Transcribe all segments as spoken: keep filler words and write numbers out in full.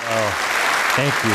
Oh, thank you.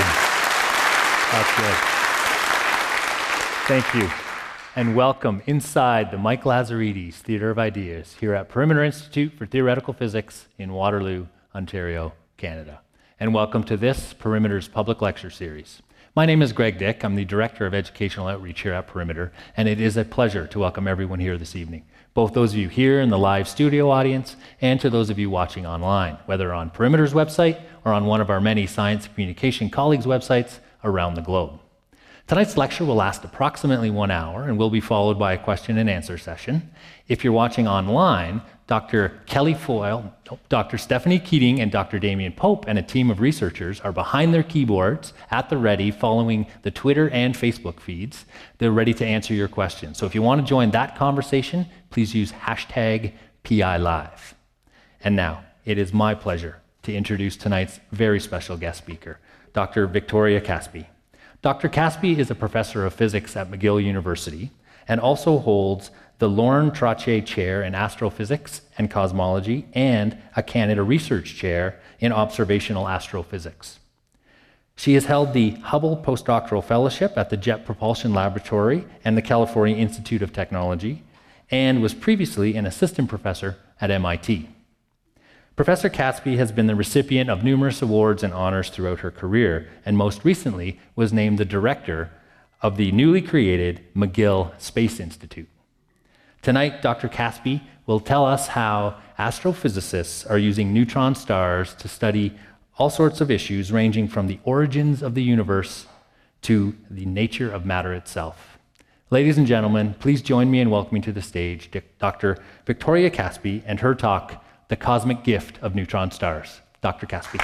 That's good. Thank you. And welcome inside the Mike Lazaridis Theatre of Ideas here at Perimeter Institute for Theoretical Physics in Waterloo, Ontario, Canada. And welcome to this Perimeter's public lecture series. My name is Greg Dick. I'm the Director of Educational Outreach here at Perimeter, and it is a pleasure to welcome everyone here this evening, both those of you here in the live studio audience and to those of you watching online, whether on Perimeter's website or on one of our many science communication colleagues' websites around the globe. Tonight's lecture will last approximately one hour and will be followed by a question and answer session. If you're watching online, Doctor Kelly Foyle, Doctor Stephanie Keating, and Doctor Damien Pope and a team of researchers are behind their keyboards at the ready following the Twitter and Facebook feeds. They're ready to answer your questions. So if you want to join that conversation, please use hashtag P I Live. And now, it is my pleasure to introduce tonight's very special guest speaker, Doctor Victoria Caspi. Doctor Caspi is a professor of physics at McGill University and also holds the Lorne Trottier Chair in Astrophysics and Cosmology and a Canada Research Chair in Observational Astrophysics. She has held the Hubble Postdoctoral Fellowship at the Jet Propulsion Laboratory and the California Institute of Technology and was previously an assistant professor at M I T. Professor Caspi has been the recipient of numerous awards and honors throughout her career, and most recently was named the director of the newly created McGill Space Institute. Tonight, Doctor Caspi will tell us how astrophysicists are using neutron stars to study all sorts of issues ranging from the origins of the universe to the nature of matter itself. Ladies and gentlemen, please join me in welcoming to the stage Doctor Victoria Caspi and her talk, The Cosmic Gift of Neutron Stars. Doctor Caspi.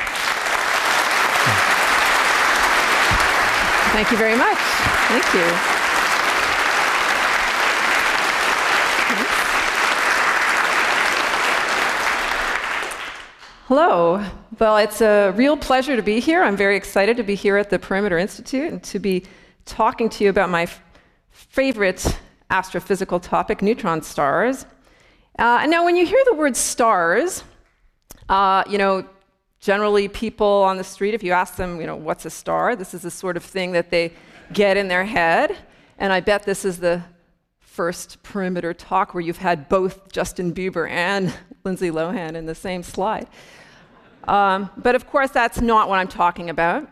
Thank you very much. Thank you. Hello. Well, it's a real pleasure to be here. I'm very excited to be here at the Perimeter Institute and to be talking to you about my f- favorite astrophysical topic, neutron stars. Uh, now, when you hear the word stars, uh, you know, generally people on the street, if you ask them, you know, what's a star, this is the sort of thing that they get in their head. And I bet this is the first Perimeter talk where you've had both Justin Bieber and Lindsay Lohan in the same slide. Um, but of course, that's not what I'm talking about.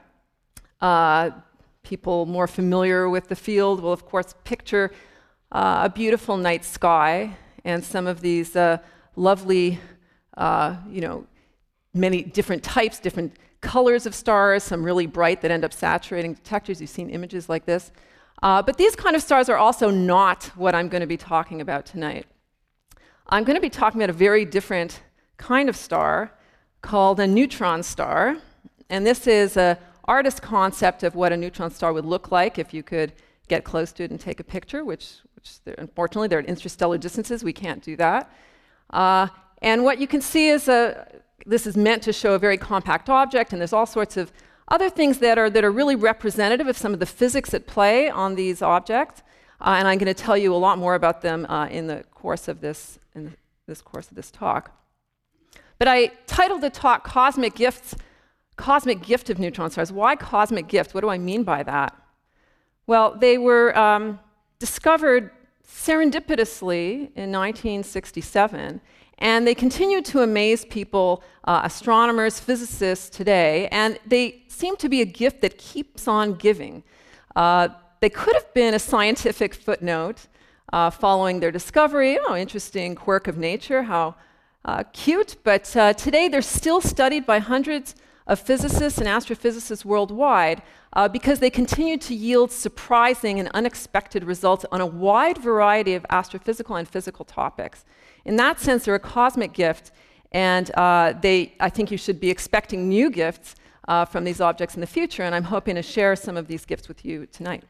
Uh, people more familiar with the field will, of course, picture uh, a beautiful night sky and some of these uh, lovely, uh, you know, many different types, different colors of stars, some really bright that end up saturating detectors. You've seen images like this. Uh, but these kind of stars are also not what I'm going to be talking about tonight. I'm going to be talking about a very different kind of star called a neutron star. And this is an artist's concept of what a neutron star would look like if you could get close to it and take a picture, which, which they're, unfortunately, they're at interstellar distances. We can't do that. Uh, and what you can see is a, this is meant to show a very compact object, and there's all sorts of other things that are, that are really representative of some of the physics at play on these objects. Uh, and I'm going to tell you a lot more about them uh, in the course of this, in this course of this talk. But I titled the talk Cosmic Gifts, Cosmic Gift of Neutron Stars. Why cosmic gift? What do I mean by that? Well, they were um, discovered serendipitously in nineteen sixty-seven, and they continue to amaze people, uh, astronomers, physicists today, and they seem to be a gift that keeps on giving. Uh, they could have been a scientific footnote uh, following their discovery. Oh, interesting quirk of nature, how uh, cute, but uh, today they're still studied by hundreds of physicists and astrophysicists worldwide uh, because they continue to yield surprising and unexpected results on a wide variety of astrophysical and physical topics. In that sense, they're a cosmic gift, and uh, they, I think you should be expecting new gifts uh, from these objects in the future, and I'm hoping to share some of these gifts with you tonight.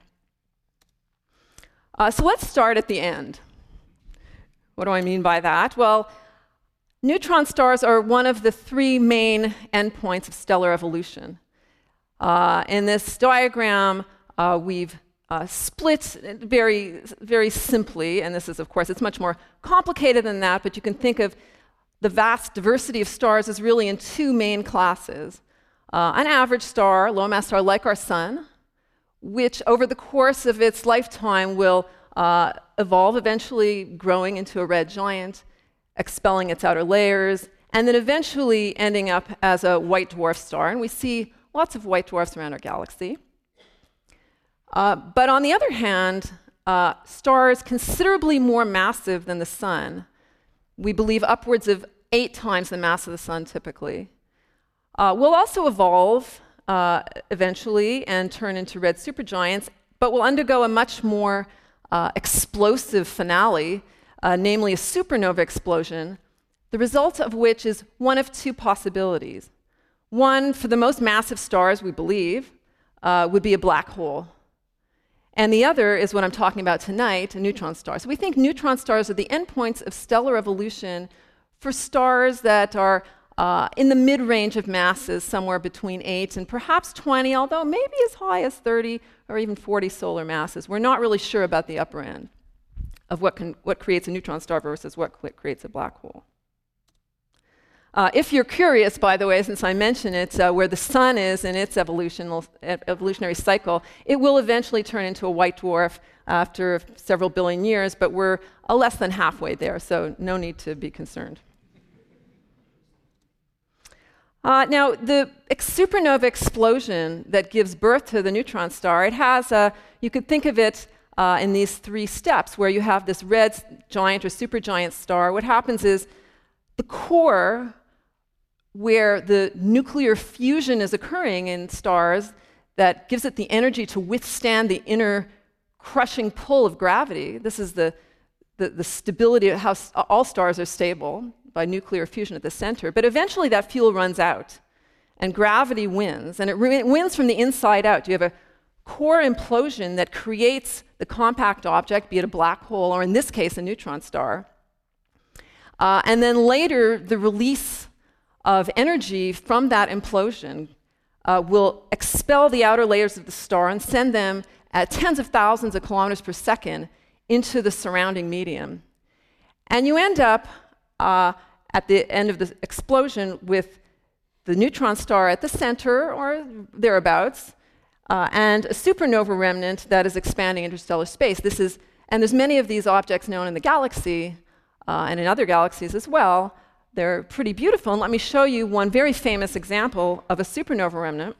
Uh, so let's start at the end. What do I mean by that? Well, neutron stars are one of the three main endpoints of stellar evolution. Uh, in this diagram, uh, we've uh, split very, very simply, and this is, of course, it's much more complicated than that, but you can think of the vast diversity of stars as really in two main classes. uh, an average star, low mass star like our sun, which over the course of its lifetime will uh, evolve, eventually growing into a red giant, expelling its outer layers, and then eventually ending up as a white dwarf star. And we see lots of white dwarfs around our galaxy. Uh, but on the other hand, uh, stars considerably more massive than the sun, we believe upwards of eight times the mass of the sun typically, uh, will also evolve uh, eventually and turn into red supergiants, but will undergo a much more uh, explosive finale, uh, namely a supernova explosion, the result of which is one of two possibilities. One, for the most massive stars, we believe, uh, would be a black hole. And the other is what I'm talking about tonight, a neutron star. So we think neutron stars are the endpoints of stellar evolution for stars that are uh, in the mid-range of masses, somewhere between eight and perhaps twenty, although maybe as high as thirty or even forty solar masses. We're not really sure about the upper end of what, can, what creates a neutron star versus what creates a black hole. Uh, if you're curious, by the way, since I mentioned it, uh, where the sun is in its evolutional, evolutionary cycle, it will eventually turn into a white dwarf after several billion years, but we're uh, less than halfway there, so no need to be concerned. Uh, now, the ex supernova explosion that gives birth to the neutron star, it has a, you could think of it uh, in these three steps, where you have this red giant or supergiant star. What happens is the core, where the nuclear fusion is occurring in stars that gives it the energy to withstand the inner crushing pull of gravity. This is the, the, the stability of how all stars are stable by nuclear fusion at the center. But eventually that fuel runs out, and gravity wins. And it, it wins from the inside out. You have a core implosion that creates the compact object, be it a black hole, or in this case, a neutron star. Uh, and then later, the release of energy from that implosion uh, will expel the outer layers of the star and send them at tens of thousands of kilometers per second into the surrounding medium. And you end up, uh, at the end of the explosion, with the neutron star at the center, or thereabouts, uh, and a supernova remnant that is expanding interstellar space. This is, and there's many of these objects known in the galaxy, Uh, and in other galaxies as well. They're pretty beautiful. And let me show you one very famous example of a supernova remnant.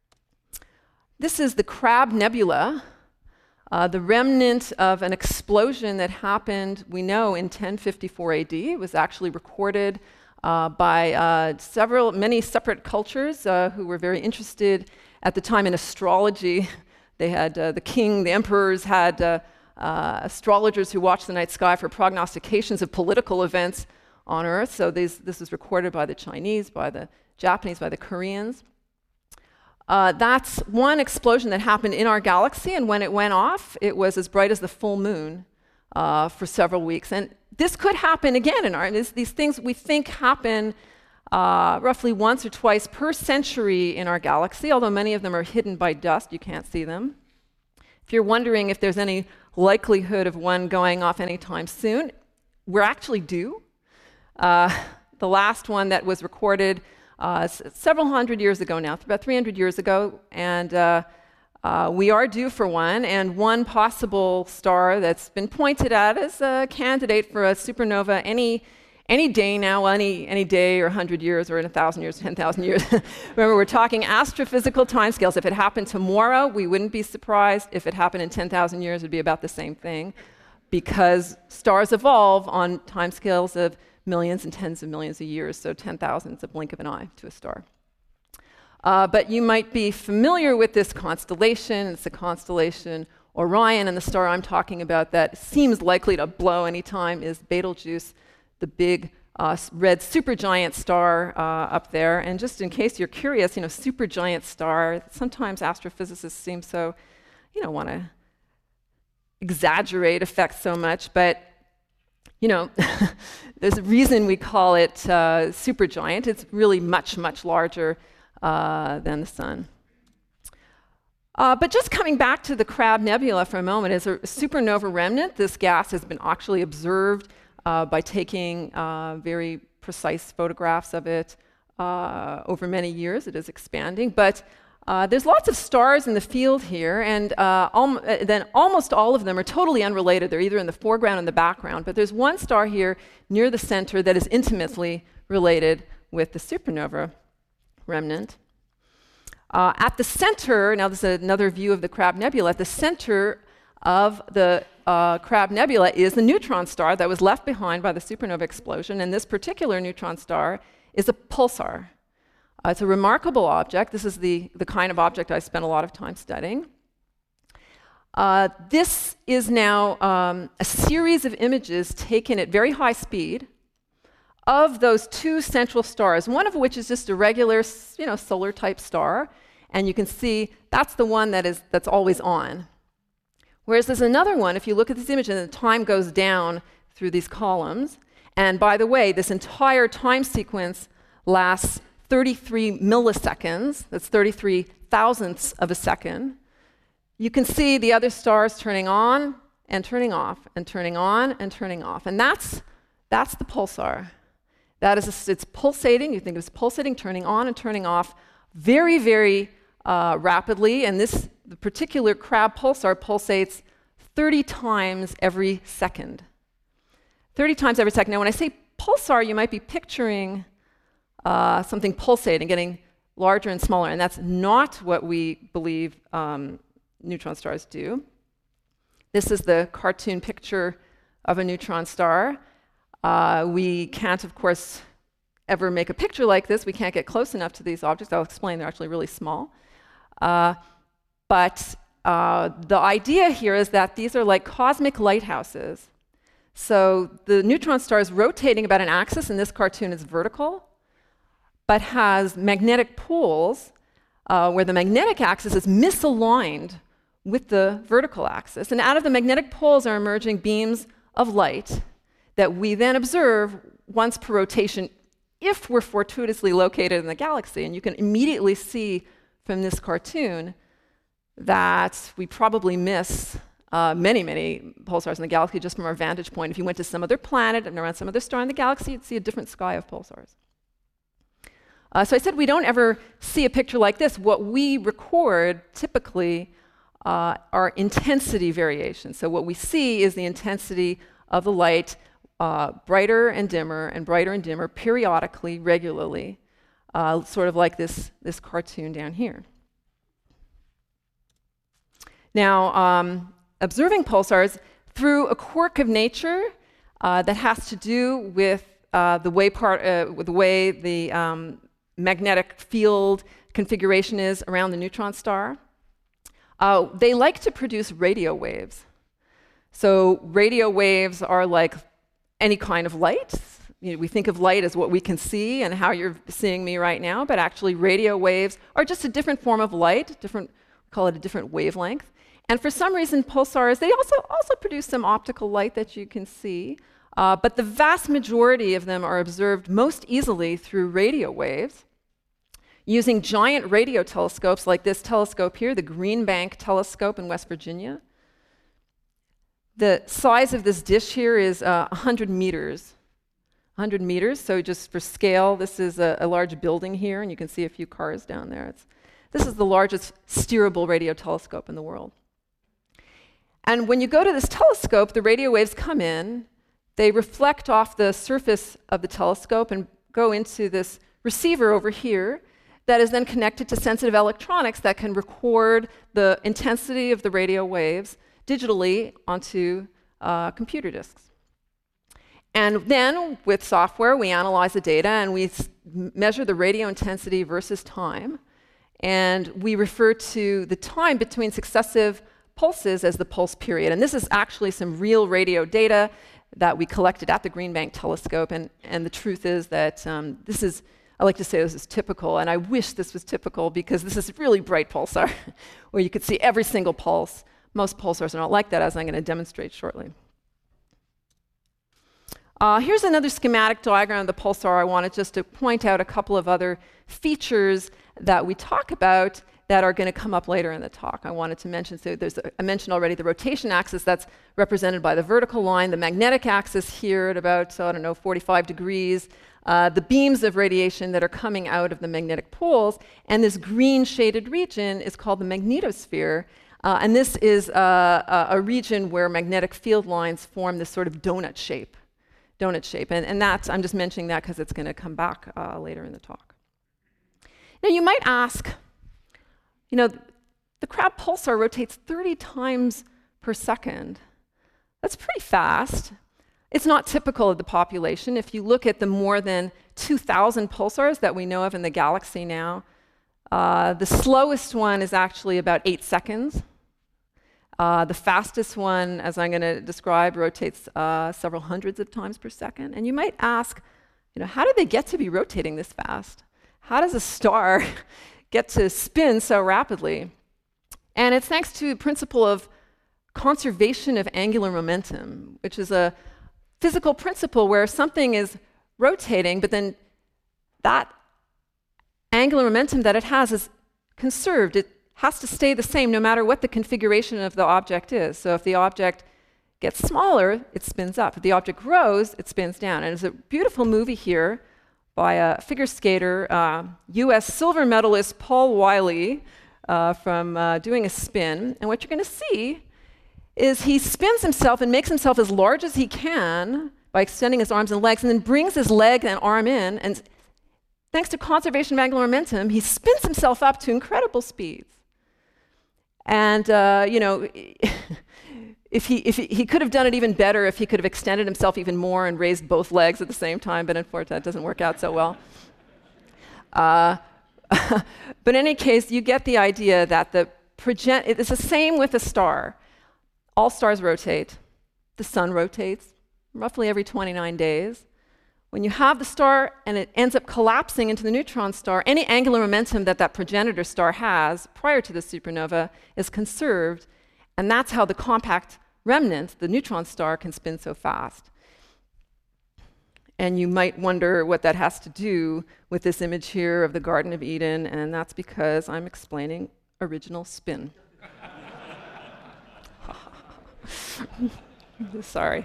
This is the Crab Nebula, uh, the remnant of an explosion that happened, we know, in ten fifty-four A D. It was actually recorded uh, by uh, several, many separate cultures uh, who were very interested at the time in astrology. They had uh, the king, the emperors had uh, Uh, astrologers who watch the night sky for prognostications of political events on Earth. So these, this is recorded by the Chinese, by the Japanese, by the Koreans. Uh, that's one explosion that happened in our galaxy, and when it went off, it was as bright as the full moon uh, for several weeks. And this could happen again in our, this, these things we think happen uh, roughly once or twice per century in our galaxy, although many of them are hidden by dust, you can't see them. If you're wondering if there's any likelihood of one going off anytime soon, we're actually due. Uh, the last one that was recorded uh, s several hundred years ago now, about three hundred years ago, and uh, uh, we are due for one, and one possible star that's been pointed at as a candidate for a supernova any Any day now, any, any day or one hundred years or in one thousand years, ten thousand years. Remember, we're talking astrophysical timescales. If it happened tomorrow, we wouldn't be surprised. If it happened in ten thousand years, it would be about the same thing, because stars evolve on timescales of millions and tens of millions of years, so ten thousand is a blink of an eye to a star. Uh, but you might be familiar with this constellation. It's the constellation Orion, and the star I'm talking about that seems likely to blow any time is Betelgeuse, the big uh, red supergiant star uh, up there. And just in case you're curious, you know, supergiant star, sometimes astrophysicists seem so, you know, want to exaggerate effects so much, but, you know, there's a reason we call it uh, supergiant. It's really much, much larger uh, than the sun. Uh, but just coming back to the Crab Nebula for a moment, as a supernova remnant, this gas has been actually observed Uh, by taking uh, very precise photographs of it Uh, over many years, it is expanding, but uh, there's lots of stars in the field here, and uh, al- then almost all of them are totally unrelated. They're either in the foreground or the background, but there's one star here near the center that is intimately related with the supernova remnant. Uh, at the center, now this is another view of the Crab Nebula, at the center of the uh, Crab Nebula is the neutron star that was left behind by the supernova explosion, and this particular neutron star is a pulsar. Uh, it's a remarkable object. This is the, the kind of object I spent a lot of time studying. Uh, this is now um, a series of images taken at very high speed of those two central stars, one of which is just a regular, you know, solar-type star, and you can see that's the one that is, that's always on. Whereas there's another one, if you look at this image, and the time goes down through these columns. And by the way, this entire time sequence lasts thirty-three milliseconds. That's thirty-three thousandths of a second. You can see the other stars turning on and turning off and turning on and turning off. And that's, that's the pulsar. That is, a, it's pulsating. You think it's pulsating, turning on and turning off very, very uh, rapidly. And this the particular Crab pulsar pulsates thirty times every second. thirty times every second. Now, when I say pulsar, you might be picturing uh, something pulsating, getting larger and smaller, and that's not what we believe um, neutron stars do. This is the cartoon picture of a neutron star. Uh, we can't, of course, ever make a picture like this. We can't get close enough to these objects. I'll explain, they're actually really small. Uh, but uh, the idea here is that these are like cosmic lighthouses. So the neutron star is rotating about an axis, and this cartoon is vertical, but has magnetic poles uh, where the magnetic axis is misaligned with the vertical axis. And out of the magnetic poles are emerging beams of light that we then observe once per rotation if we're fortuitously located in the galaxy. And you can immediately see from this cartoon that we probably miss Uh, many, many pulsars in the galaxy just from our vantage point. If you went to some other planet and around some other star in the galaxy, you'd see a different sky of pulsars. Uh, so I said we don't ever see a picture like this. What we record typically uh, are intensity variations. So what we see is the intensity of the light uh, brighter and dimmer and brighter and dimmer periodically, regularly, uh, sort of like this, this cartoon down here. Now, um, observing pulsars through a quirk of nature uh, that has to do with uh, the way part, uh, with the way the um, magnetic field configuration is around the neutron star. Uh, they like to produce radio waves. So radio waves are like any kind of light. You know, we think of light as what we can see and how you're seeing me right now, but actually radio waves are just a different form of light, different, we call it a different wavelength. And for some reason, pulsars, they also, also produce some optical light that you can see, uh, but the vast majority of them are observed most easily through radio waves, using giant radio telescopes like this telescope here, the Green Bank Telescope in West Virginia. The size of this dish here is uh, one hundred meters. one hundred meters, so just for scale, this is a, a large building here, and you can see a few cars down there. It's, this is the largest steerable radio telescope in the world. And when you go to this telescope, the radio waves come in, they reflect off the surface of the telescope and go into this receiver over here that is then connected to sensitive electronics that can record the intensity of the radio waves digitally onto uh, computer disks. And then, with software, we analyze the data and we s- measure the radio intensity versus time. And we refer to the time between successive pulses as the pulse period. And this is actually some real radio data that we collected at the Green Bank Telescope. And, and the truth is that um, this is, I like to say this is typical, and I wish this was typical because this is a really bright pulsar where you could see every single pulse. Most pulsars are not like that, as I'm going to demonstrate shortly. Uh, here's another schematic diagram of the pulsar. I wanted just to point out a couple of other features that we talk about that are going to come up later in the talk. I wanted to mention, so there's a, I mentioned already the rotation axis that's represented by the vertical line, the magnetic axis here at about, so I don't know, forty-five degrees, uh, the beams of radiation that are coming out of the magnetic poles. And this green shaded region is called the magnetosphere. Uh, and this is uh, a, a region where magnetic field lines form this sort of donut shape. Donut shape. And, and that's, I'm just mentioning that because it's going to come back uh, later in the talk. Now you might ask, you know, the Crab pulsar rotates thirty times per second. That's pretty fast. It's not typical of the population. If you look at the more than two thousand pulsars that we know of in the galaxy now, uh, the slowest one is actually about eight seconds. Uh, the fastest one, as I'm going to describe, rotates uh, several hundreds of times per second. And you might ask, you know, how did they get to be rotating this fast? How does a star get to spin so rapidly? And it's thanks to the principle of conservation of angular momentum, which is a physical principle where something is rotating, but then that angular momentum that it has is conserved. It has to stay the same no matter what the configuration of the object is. So if the object gets smaller, it spins up. If the object grows, it spins down. And there's a beautiful movie here by a figure skater, uh, U S silver medalist Paul Wiley, uh, from uh, doing a spin. And what you're going to see is he spins himself and makes himself as large as he can by extending his arms and legs, and then brings his leg and arm in, and thanks to conservation of angular momentum, he spins himself up to incredible speeds. And, uh, you know, if, he, if he, he could have done it even better if he could have extended himself even more and raised both legs at the same time, but unfortunately that doesn't work out so well. Uh, but in any case, you get the idea that the progen- it's the same with a star. All stars rotate. The sun rotates roughly every twenty-nine days. When you have the star and it ends up collapsing into the neutron star, any angular momentum that that progenitor star has prior to the supernova is conserved, and that's how the compact remnant, the neutron star, can spin so fast. And you might wonder what that has to do with this image here of the Garden of Eden, and that's because I'm explaining original spin. Sorry.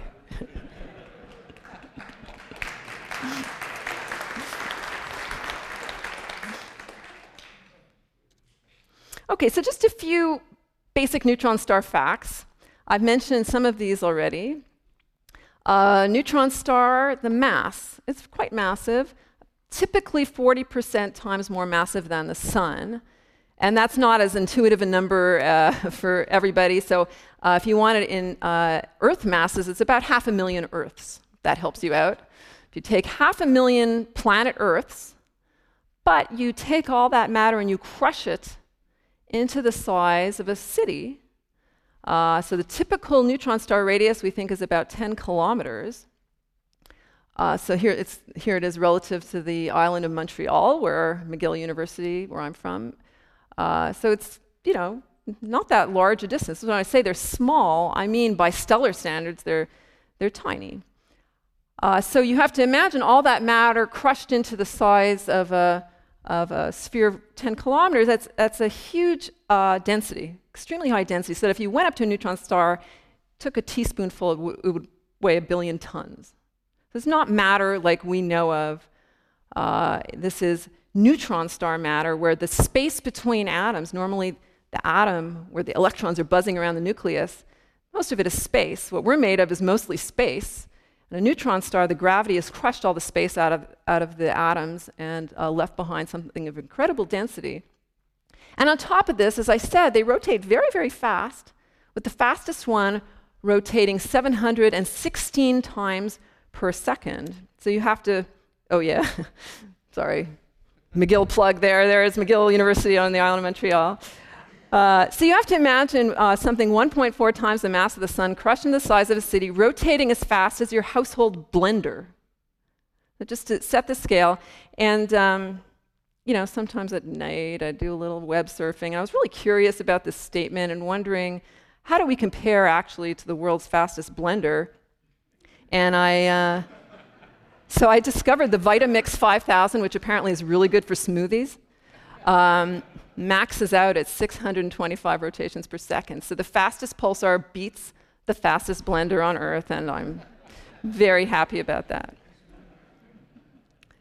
Okay, so just a few basic neutron star facts. I've mentioned some of these already. Uh, neutron star, the mass, it's quite massive, typically forty percent times more massive than the sun. And that's not as intuitive a number uh, for everybody. So uh, if you want it in uh, Earth masses, it's about half a million Earths. That helps you out. If you take half a million planet Earths, but you take all that matter and you crush it into the size of a city. Uh, so the typical neutron star radius we think is about ten kilometers. Uh, so here, it's, here it is relative to the island of Montreal, where McGill University, where I'm from. Uh, so it's, you know, not that large a distance. When I say they're small, I mean by stellar standards, they're, they're tiny. Uh, so you have to imagine all that matter crushed into the size of a, of a sphere of ten kilometers. That's, that's a huge uh, density, extremely high density. So that if you went up to a neutron star, took a teaspoonful, it, w- it would weigh a billion tons. So it's not matter like we know of. Uh, this is neutron star matter, where the space between atoms, normally the atom where the electrons are buzzing around the nucleus, most of it is space. What we're made of is mostly space. In a neutron star, the gravity has crushed all the space out of, out of the atoms and uh, left behind something of incredible density. And on top of this, as I said, they rotate very, very fast, with the fastest one rotating seven hundred sixteen times per second. So you have to, oh yeah, sorry. McGill plug there. There is McGill University on the island of Montreal. Uh, so you have to imagine uh, something one point four times the mass of the sun, crushed in the size of a city, rotating as fast as your household blender. So just to set the scale. And, um, you know, sometimes at night I do a little web surfing. I was really curious about this statement and wondering, how do we compare actually to the world's fastest blender? And I... Uh, So I discovered the Vitamix five thousand, which apparently is really good for smoothies. Um, maxes out at six hundred twenty-five rotations per second. So the fastest pulsar beats the fastest blender on Earth, and I'm very happy about that.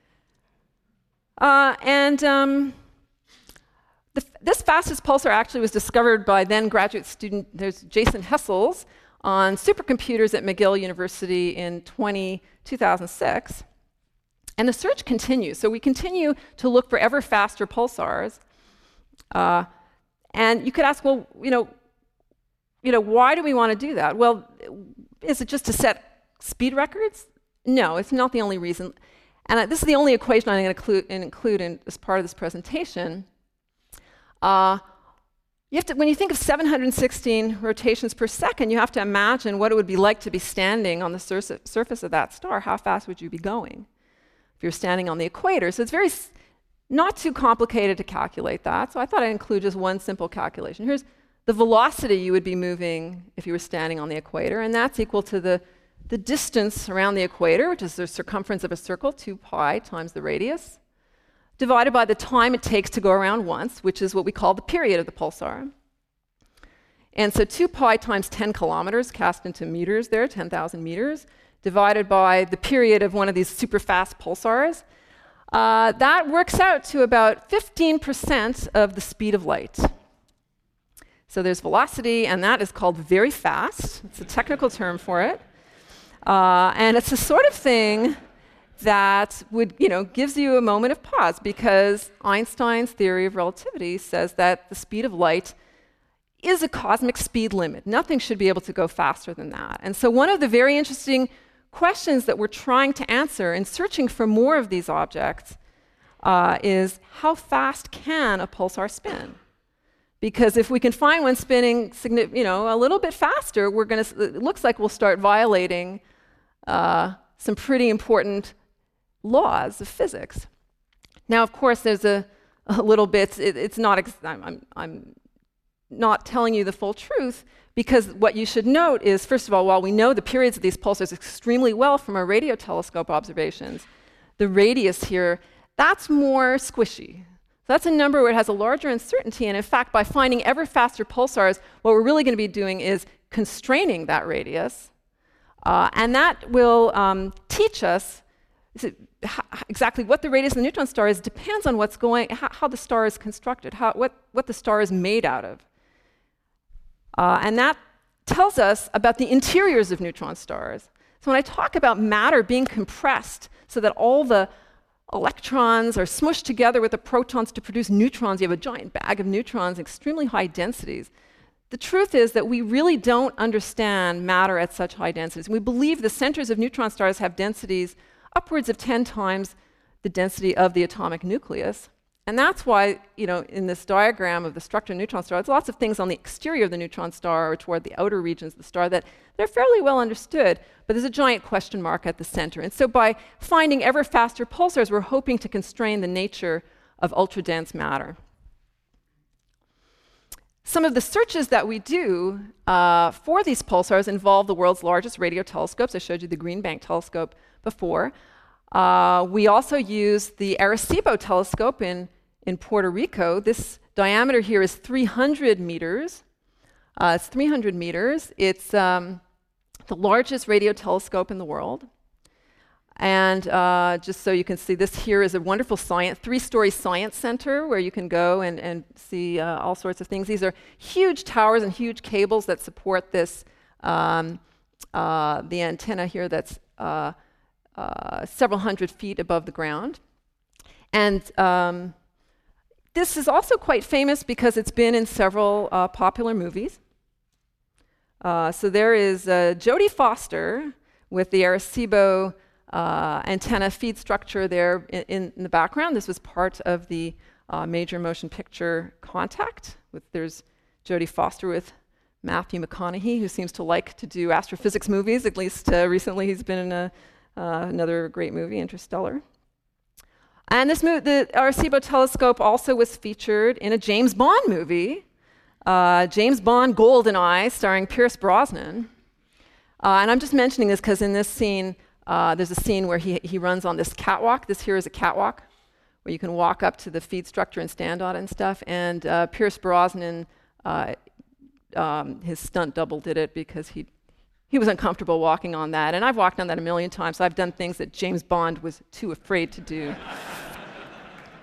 Uh, and um, the, this fastest pulsar actually was discovered by then graduate student, there's Jason Hessels, on supercomputers at McGill University in two thousand six. And the search continues. So we continue to look for ever faster pulsars. Uh, and you could ask, well, you know, you know, why do we want to do that? Well, is it just to set speed records? No, it's not the only reason. And uh, this is the only equation I'm going to include, include in, as part of this presentation. Uh, you have to, when you think of seven hundred sixteen rotations per second, you have to imagine what it would be like to be standing on the sur surface of that star. How fast would you be going if you're standing on the equator? So it's very s not too complicated to calculate that. So I thought I'd include just one simple calculation. Here's the velocity you would be moving if you were standing on the equator, and that's equal to the, the distance around the equator, which is the circumference of a circle, two pi times the radius, divided by the time it takes to go around once, which is what we call the period of the pulsar. And so two pi times ten kilometers, cast into meters there, ten thousand meters, divided by the period of one of these super fast pulsars, uh, that works out to about fifteen percent of the speed of light. So there's velocity, and that is called very fast. It's a technical term for it. Uh, and it's the sort of thing that would, you know, gives you a moment of pause, because Einstein's theory of relativity says that the speed of light is a cosmic speed limit. Nothing should be able to go faster than that. And so one of the very interesting questions that we're trying to answer in searching for more of these objects uh, is, how fast can a pulsar spin? Because if we can find one spinning, you know, a little bit faster, we're going to, it looks like we'll start violating uh, some pretty important laws of physics. Now, of course, there's a, a little bit, it, it's not, ex I'm, I'm, I'm not telling you the full truth, because what you should note is, first of all, while we know the periods of these pulsars extremely well from our radio telescope observations, the radius here, that's more squishy. So that's a number where it has a larger uncertainty, and in fact, by finding ever faster pulsars, what we're really going to be doing is constraining that radius, uh, and that will um, teach us exactly what the radius of the neutron star is. Depends on what's going, how, how the star is constructed, how, what, what the star is made out of. Uh, and that tells us about the interiors of neutron stars. So when I talk about matter being compressed so that all the electrons are smushed together with the protons to produce neutrons, you have a giant bag of neutrons, extremely high densities. The truth is that we really don't understand matter at such high densities. We believe the centers of neutron stars have densities upwards of ten times the density of the atomic nucleus. And that's why, you know, in this diagram of the structure of neutron star, there's lots of things on the exterior of the neutron star or toward the outer regions of the star that they're fairly well understood, but there's a giant question mark at the center. And so by finding ever faster pulsars, we're hoping to constrain the nature of ultra-dense matter. Some of the searches that we do uh, for these pulsars involve the world's largest radio telescopes. I showed you the Green Bank telescope before. Uh, we also use the Arecibo telescope in, in Puerto Rico. This diameter here is three hundred meters. Uh, it's three hundred meters. It's um, the largest radio telescope in the world. And uh, just so you can see, this here is a wonderful science, three-story science center where you can go and, and see uh, all sorts of things. These are huge towers and huge cables that support this, um, uh, the antenna here that's uh, uh, several hundred feet above the ground. And um, this is also quite famous because it's been in several uh, popular movies. Uh, so there is uh, Jodie Foster with the Arecibo Uh, antenna feed structure there in, in the background. This was part of the uh, major motion picture Contact. With, there's Jodie Foster with Matthew McConaughey, who seems to like to do astrophysics movies. At least uh, recently he's been in a, uh, another great movie, Interstellar. And this mo the Arecibo telescope also was featured in a James Bond movie, uh, James Bond GoldenEye, starring Pierce Brosnan. Uh, and I'm just mentioning this because in this scene, Uh, there's a scene where he, he runs on this catwalk. This here is a catwalk where you can walk up to the feed structure and stand on it and stuff. And uh, Pierce Brosnan, uh, um, his stunt double did it because he, he was uncomfortable walking on that. And I've walked on that a million times. So I've done things that James Bond was too afraid to do.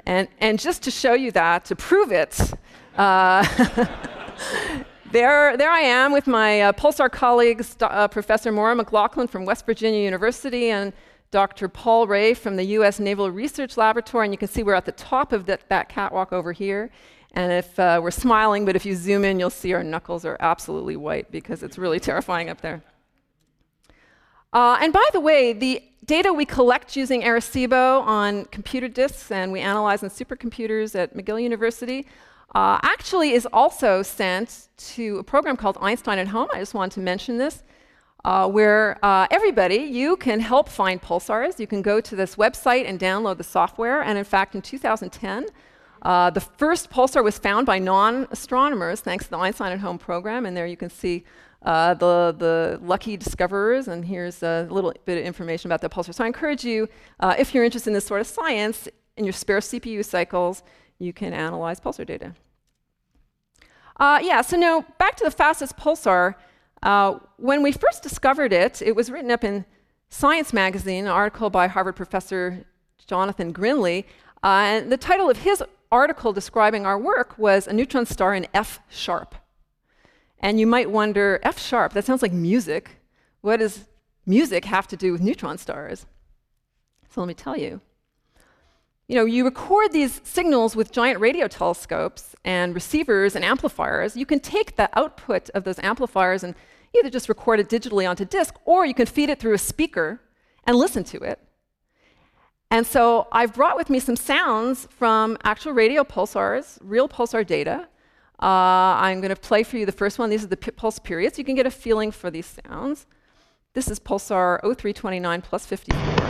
And, and just to show you that, to prove it, uh, there, there I am with my uh, Pulsar colleagues, uh, Professor Maura McLaughlin from West Virginia University and Doctor Paul Ray from the U S Naval Research Laboratory. And you can see we're at the top of that, that catwalk over here. And if uh, we're smiling, but if you zoom in, you'll see our knuckles are absolutely white because it's really terrifying up there. Uh, and by the way, the data we collect using Arecibo on computer disks and we analyze on supercomputers at McGill University uh, actually is also sent to a program called Einstein at Home. I just wanted to mention this, uh, where uh, everybody, you can help find pulsars. You can go to this website and download the software. And in fact, in two thousand ten, uh, the first pulsar was found by non-astronomers thanks to the Einstein at Home program. And there you can see Uh, the, the lucky discoverers, and here's a little bit of information about the pulsar. So I encourage you, uh, if you're interested in this sort of science, in your spare C P U cycles, you can analyze pulsar data. Uh, yeah, so now back to the fastest pulsar. Uh, when we first discovered it, it was written up in Science magazine, an article by Harvard professor Jonathan Grinley. Uh, and the title of his article describing our work was A Neutron Star in F Sharp. And you might wonder, F sharp, that sounds like music. What does music have to do with neutron stars? So let me tell you. You know, you record these signals with giant radio telescopes and receivers and amplifiers. You can take the output of those amplifiers and either just record it digitally onto disk, or you can feed it through a speaker and listen to it. And so I've brought with me some sounds from actual radio pulsars, real pulsar data. Uh, I'm going to play for you the first one. These are the pulse periods. You can get a feeling for these sounds. This is pulsar oh three twenty-nine plus fifty-four. You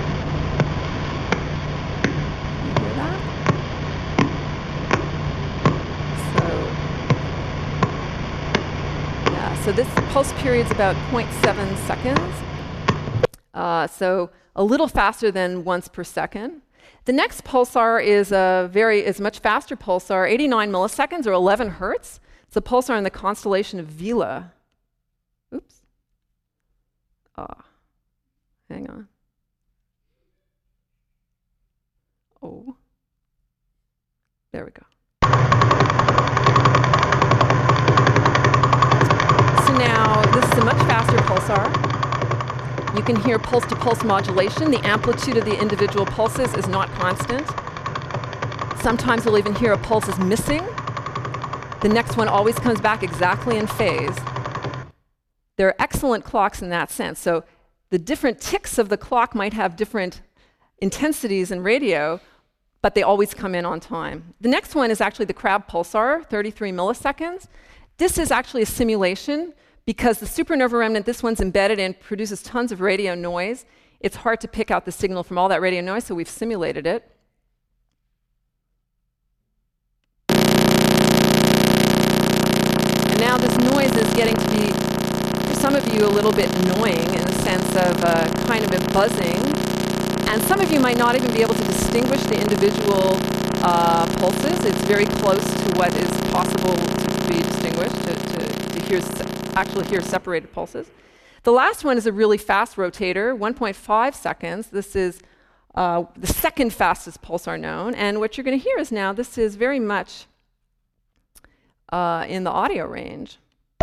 hear that? So, yeah, so this pulse period's about zero point seven seconds. Uh, so a little faster than once per second. The next pulsar is a very is much faster pulsar, eighty-nine milliseconds or eleven hertz. It's a pulsar in the constellation of Vela. Oops. Ah, hang on. Oh, there we go. So now this is a much faster pulsar. You can hear pulse-to-pulse modulation. The amplitude of the individual pulses is not constant. Sometimes you'll even hear a pulse is missing. The next one always comes back exactly in phase. They're excellent clocks in that sense. So the different ticks of the clock might have different intensities in radio, but they always come in on time. The next one is actually the Crab pulsar, thirty-three milliseconds. This is actually a simulation. Because the supernova remnant this one's embedded in produces tons of radio noise. It's hard to pick out the signal from all that radio noise, so we've simulated it. And now this noise is getting to be, for some of you, a little bit annoying in the sense of uh, kind of a buzzing. And some of you might not even be able to distinguish the individual uh, pulses. It's very close to what is possible to be distinguished, to, to, to hear actually hear separated pulses. The last one is a really fast rotator, one point five seconds. This is uh, the second fastest pulsar known. And what you're going to hear is now this is very much uh, in the audio range.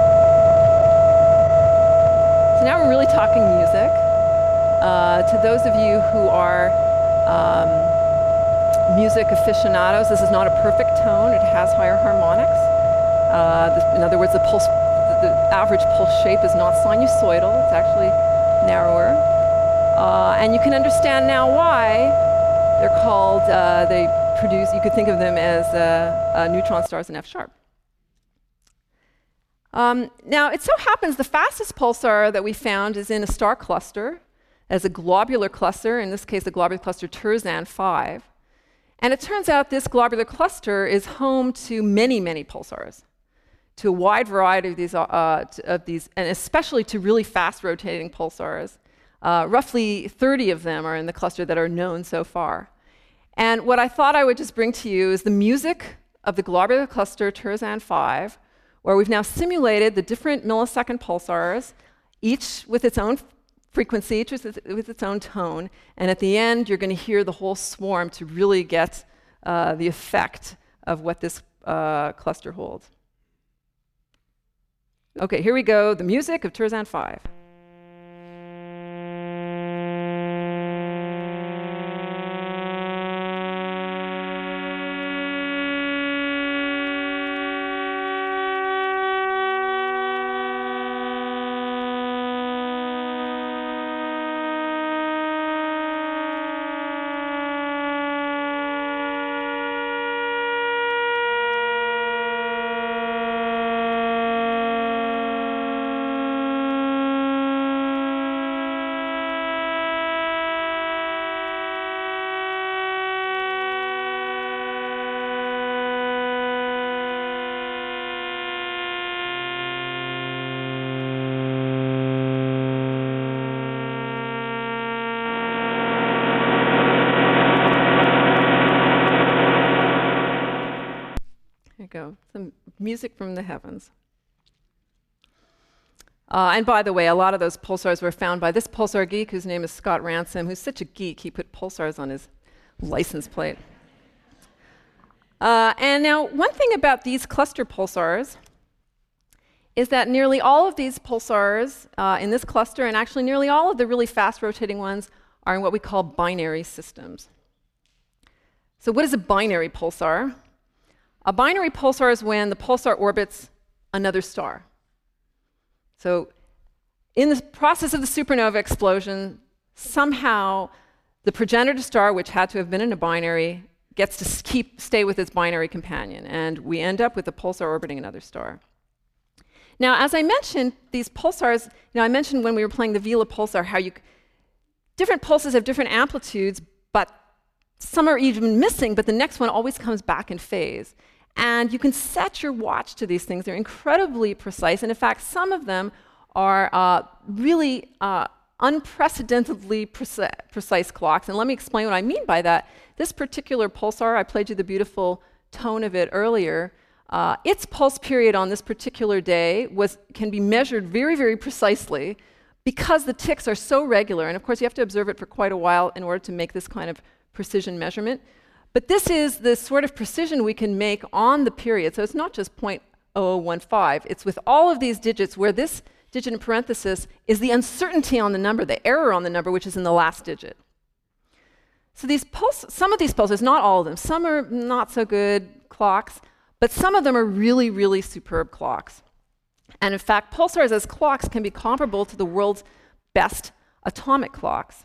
So now we're really talking music. Uh, to those of you who are um, music aficionados, this is not a perfect tone. It has higher harmonics. Uh, this, in other words, the pulse The average pulse shape is not sinusoidal, it's actually narrower. Uh, and you can understand now why they're called, uh, they produce, you could think of them as uh, uh, neutron stars in F sharp. Um, now, it so happens the fastest pulsar that we found is in a star cluster, as a globular cluster, in this case, the globular cluster Terzan five. And it turns out this globular cluster is home to many, many pulsars, to a wide variety of these, uh, of these, and especially to really fast rotating pulsars. Uh, roughly thirty of them are in the cluster that are known so far. And what I thought I would just bring to you is the music of the globular cluster Terzan five, where we've now simulated the different millisecond pulsars, each with its own frequency, each with, with its own tone. And at the end, you're going to hear the whole swarm to really get uh, the effect of what this uh, cluster holds. Okay, here we go, the music of Tarzan five. Go. Some music from the heavens. Uh, and by the way, a lot of those pulsars were found by this pulsar geek whose name is Scott Ransom, who's such a geek, he put pulsars on his license plate. Uh, and now, one thing about these cluster pulsars is that nearly all of these pulsars uh, in this cluster, and actually nearly all of the really fast rotating ones, are in what we call binary systems. So what is a binary pulsar? A binary pulsar is when the pulsar orbits another star. So in the process of the supernova explosion, somehow the progenitor star, which had to have been in a binary, gets to keep stay with its binary companion, and we end up with a pulsar orbiting another star. Now, as I mentioned, these pulsars, you know, I mentioned when we were playing the Vela pulsar how you, different pulses have different amplitudes, but some are even missing, but the next one always comes back in phase. And you can set your watch to these things. They're incredibly precise. And in fact, some of them are uh, really uh, unprecedentedly preci precise clocks. And let me explain what I mean by that. This particular pulsar, I played you the beautiful tone of it earlier. Uh, its pulse period on this particular day was, can be measured very, very precisely because the ticks are so regular. And of course, you have to observe it for quite a while in order to make this kind of precision measurement. But this is the sort of precision we can make on the period. So it's not just zero point zero zero one five. It's with all of these digits where this digit in parenthesis is the uncertainty on the number, the error on the number, which is in the last digit. So these pulse, some of these pulses, not all of them, some are not so good clocks, but some of them are really, really superb clocks. And in fact, pulsars as clocks can be comparable to the world's best atomic clocks.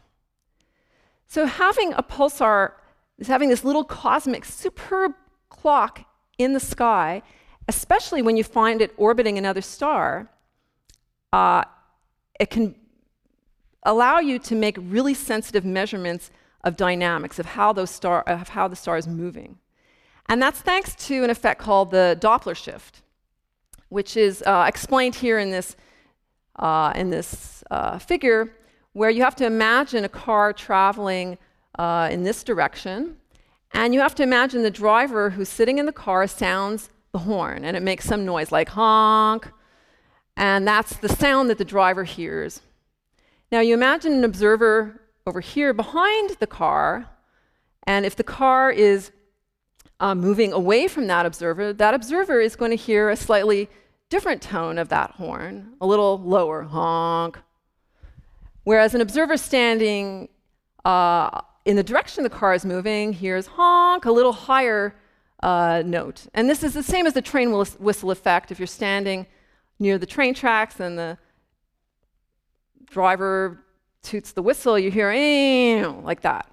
So having a pulsar is having this little cosmic, superb clock in the sky, especially when you find it orbiting another star, uh, it can allow you to make really sensitive measurements of dynamics, of how, those star, of how the star is moving. And that's thanks to an effect called the Doppler shift, which is uh, explained here in this, uh, in this uh, figure, where you have to imagine a car traveling Uh, in this direction, and you have to imagine the driver who's sitting in the car sounds the horn, and it makes some noise like honk, and that's the sound that the driver hears. Now you imagine an observer over here behind the car, and if the car is uh, moving away from that observer, that observer is going to hear a slightly different tone of that horn, a little lower, honk. Whereas an observer standing uh, in the direction the car is moving, here's honk, a little higher uh, note. And this is the same as the train whistle effect. If you're standing near the train tracks and the driver toots the whistle, you hear like that.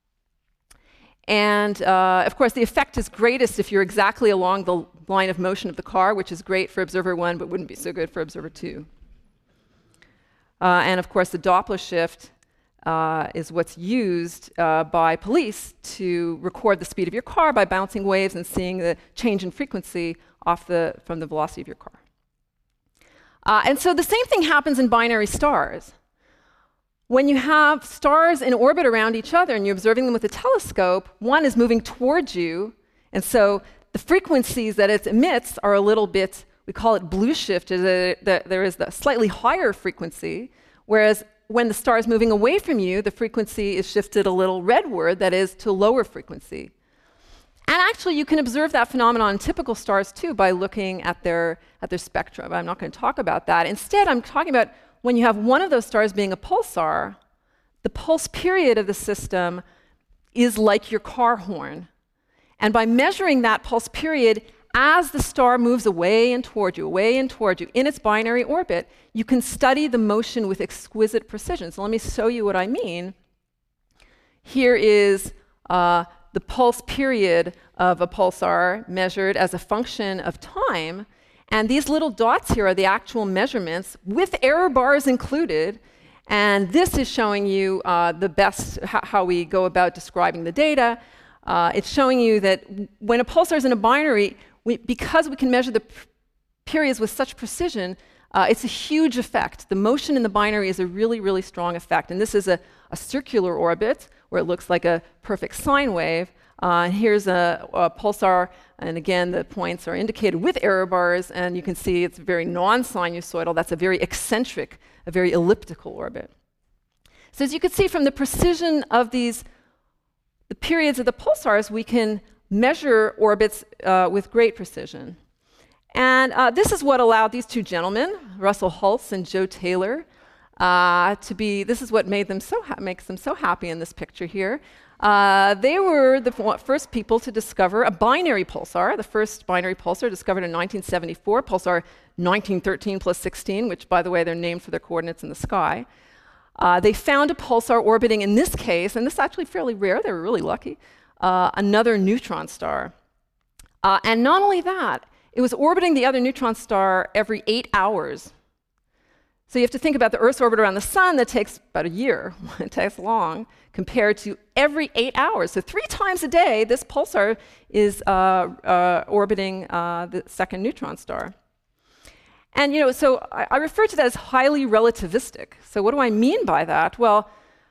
And uh, of course, the effect is greatest if you're exactly along the line of motion of the car, which is great for observer one, but wouldn't be so good for observer two. Uh, and of course, the Doppler shift Uh, is what's used uh, by police to record the speed of your car by bouncing waves and seeing the change in frequency off the, from the velocity of your car. Uh, and so the same thing happens in binary stars. When you have stars in orbit around each other and you're observing them with a telescope, one is moving towards you, and so the frequencies that it emits are a little bit, we call it blue shift, is a, the, there is the slightly higher frequency, whereas when the star is moving away from you, the frequency is shifted a little redward, that is, to lower frequency. And actually, you can observe that phenomenon in typical stars too by looking at their, at their spectra. But I'm not going to talk about that. Instead, I'm talking about when you have one of those stars being a pulsar, the pulse period of the system is like your car horn. And by measuring that pulse period as the star moves away and toward you, away and toward you in its binary orbit, you can study the motion with exquisite precision. So let me show you what I mean. Here is uh, the pulse period of a pulsar measured as a function of time. And these little dots here are the actual measurements with error bars included. And this is showing you uh, the best, how we go about describing the data. Uh, it's showing you that when a pulsar is in a binary, we, because we can measure the periods with such precision, uh, it's a huge effect. The motion in the binary is a really, really strong effect. And this is a, a circular orbit where it looks like a perfect sine wave. Uh, and here's a, a pulsar, and again, the points are indicated with error bars, and you can see it's very non-sinusoidal. That's a very eccentric, a very elliptical orbit. So as you can see from the precision of these, the periods of the pulsars, we can measure orbits uh, with great precision. And uh, this is what allowed these two gentlemen, Russell Hulse and Joe Taylor, uh, to be, this is what made them so ha- makes them so happy in this picture here. Uh, they were the f- first people to discover a binary pulsar, the first binary pulsar discovered in nineteen seventy-four, pulsar nineteen thirteen plus sixteen, which, by the way, they're named for their coordinates in the sky. Uh, they found a pulsar orbiting, in this case, and this is actually fairly rare, they were really lucky, uh, another neutron star. Uh, and not only that, it was orbiting the other neutron star every eight hours. So you have to think about the Earth's orbit around the sun that takes about a year, it takes long, compared to every eight hours. So three times a day, this pulsar is uh, uh, orbiting uh, the second neutron star. And you know, so I, I refer to that as highly relativistic. So what do I mean by that? Well,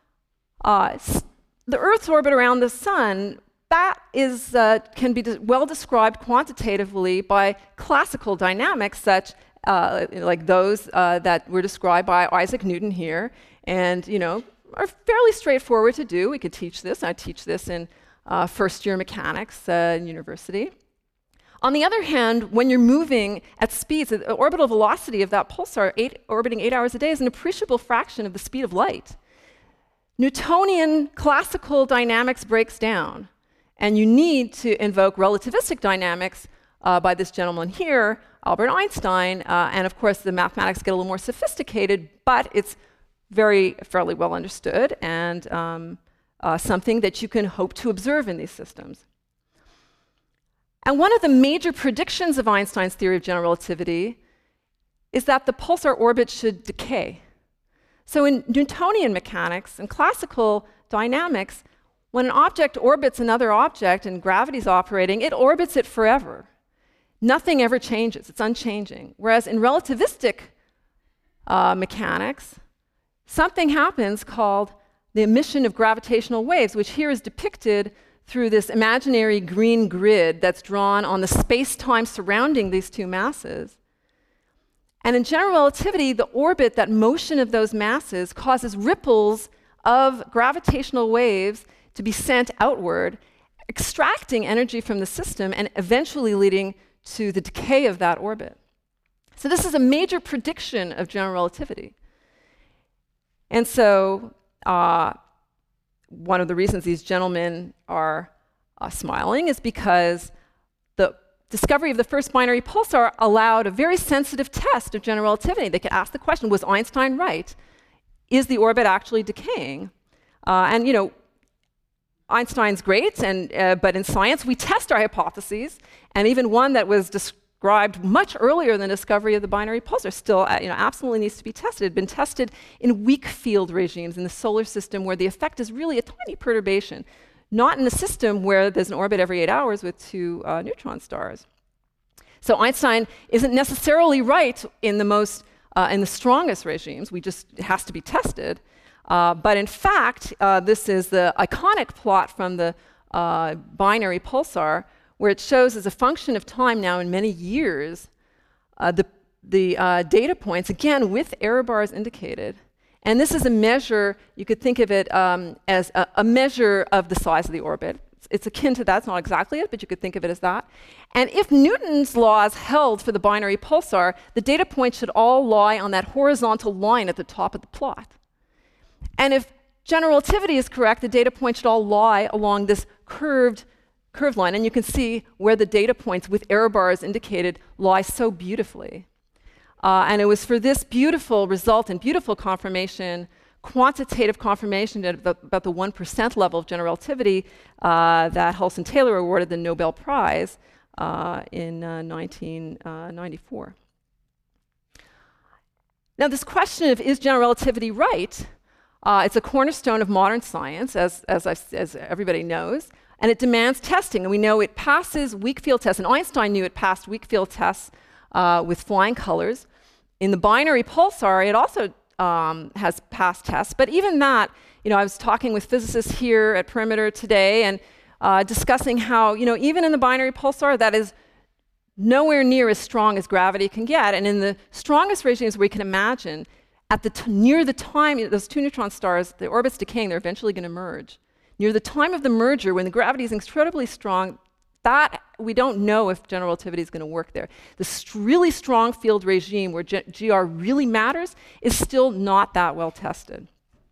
uh, the Earth's orbit around the sun, that is, uh, can be de- well described quantitatively by classical dynamics such Uh, like those uh, that were described by Isaac Newton here, and you know, are fairly straightforward to do. We could teach this. I teach this in uh, first-year mechanics uh, in university. On the other hand, when you're moving at speeds, the orbital velocity of that pulsar eight, orbiting eight hours a day is an appreciable fraction of the speed of light. Newtonian classical dynamics breaks down, and you need to invoke relativistic dynamics uh, by this gentleman here, Albert Einstein, uh, and of course the mathematics get a little more sophisticated, but it's very fairly well understood and um, uh, something that you can hope to observe in these systems. And one of the major predictions of Einstein's theory of general relativity is that the pulsar orbit should decay. So in Newtonian mechanics and classical dynamics, when an object orbits another object and gravity's operating, it orbits it forever. Nothing ever changes, it's unchanging. Whereas in relativistic uh, mechanics, something happens called the emission of gravitational waves, which here is depicted through this imaginary green grid that's drawn on the space-time surrounding these two masses. And in general relativity, the orbit, that motion of those masses, causes ripples of gravitational waves to be sent outward, extracting energy from the system and eventually leading to the decay of that orbit. So this is a major prediction of general relativity. And so uh, one of the reasons these gentlemen are uh, smiling is because the discovery of the first binary pulsar allowed a very sensitive test of general relativity. They could ask the question, was Einstein right? Is the orbit actually decaying? Uh, and you know, Einstein's great, and, uh, but in science we test our hypotheses, and even one that was described much earlier than the discovery of the binary pulsar still uh, you know, absolutely needs to be tested. It had been tested in weak field regimes in the solar system where the effect is really a tiny perturbation, not in a system where there's an orbit every eight hours with two uh, neutron stars. So Einstein isn't necessarily right in the most, uh, in the strongest regimes. We just, it has to be tested. Uh, but in fact, uh, this is the iconic plot from the uh, binary pulsar, where it shows as a function of time now in many years, uh, the, the uh, data points, again, with error bars indicated. And this is a measure, you could think of it um, as a, a measure of the size of the orbit. It's it's akin to that. It's not exactly it, but you could think of it as that. And if Newton's laws held for the binary pulsar, the data points should all lie on that horizontal line at the top of the plot. And if general relativity is correct, the data points should all lie along this curved, curved line. And you can see where the data points with error bars indicated lie so beautifully. Uh, and it was for this beautiful result and beautiful confirmation, quantitative confirmation at the, about the one percent level of general relativity, uh, that Hulse and Taylor awarded the Nobel Prize uh, in uh, nineteen ninety-four. Now, this question of is general relativity right, uh, it's a cornerstone of modern science, as, as, I, as everybody knows, and it demands testing. And we know it passes weak field tests, and Einstein knew it passed weak field tests uh, with flying colors. In the binary pulsar, it also um, has passed tests, but even that, you know, I was talking with physicists here at Perimeter today and uh, discussing how, you know, even in the binary pulsar, that is nowhere near as strong as gravity can get. And in the strongest regimes we can imagine, at the t near the time, you know, those two neutron stars, the orbit's decaying, they're eventually going to merge. Near the time of the merger, when the gravity is incredibly strong, that we don't know if general relativity is going to work there. The st really strong field regime where G, G R really matters is still not that well tested.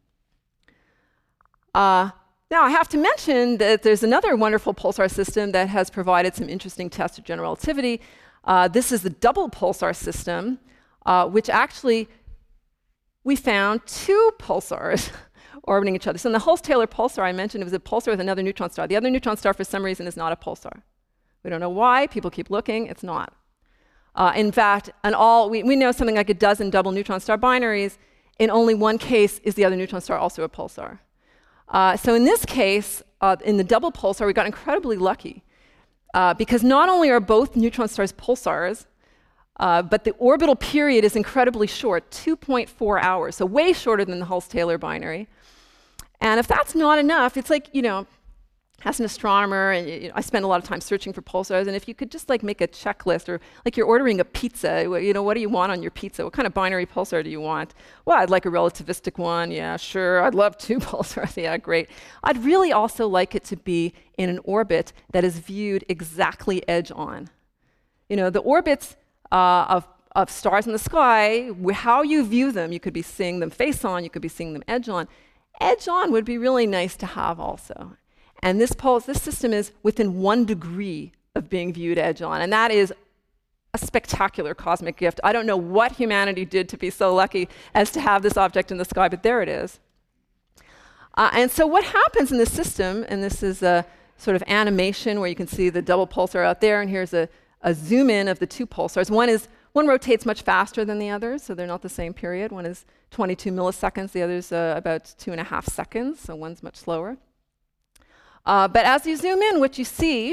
Uh, now, I have to mention that there's another wonderful pulsar system that has provided some interesting tests of general relativity. Uh, this is the double pulsar system, uh, which actually we found two pulsars orbiting each other. So in the Hulse-Taylor pulsar I mentioned, it was a pulsar with another neutron star. The other neutron star, for some reason, is not a pulsar. We don't know why. People keep looking. It's not. Uh, in fact, in all, we, we know something like a dozen double neutron star binaries. In only one case is the other neutron star also a pulsar. Uh, so in this case, uh, in the double pulsar, we got incredibly lucky. Uh, because not only are both neutron stars pulsars, Uh, but the orbital period is incredibly short, two point four hours, so way shorter than the Hulse-Taylor binary. And if that's not enough, it's like, you know, as an astronomer, and you know, I spend a lot of time searching for pulsars, and if you could just like make a checklist, or like you're ordering a pizza, you know, what do you want on your pizza? What kind of binary pulsar do you want? Well, I'd like a relativistic one, yeah, sure. I'd love two pulsars, yeah, great. I'd really also like it to be in an orbit that is viewed exactly edge on. You know, the orbits Uh, of, of stars in the sky, how you view them, you could be seeing them face on, you could be seeing them edge on. Edge on would be really nice to have also. And this pulse, this system is within one degree of being viewed edge on, and that is a spectacular cosmic gift. I don't know what humanity did to be so lucky as to have this object in the sky, but there it is. Uh, and so what happens in this system, and this is a sort of animation where you can see the double pulsar out there, and here's a a zoom in of the two pulsars. One is one rotates much faster than the other, so they're not the same period. One is twenty-two milliseconds, the other's uh, about two and a half seconds, so one's much slower. Uh, but as you zoom in, what you see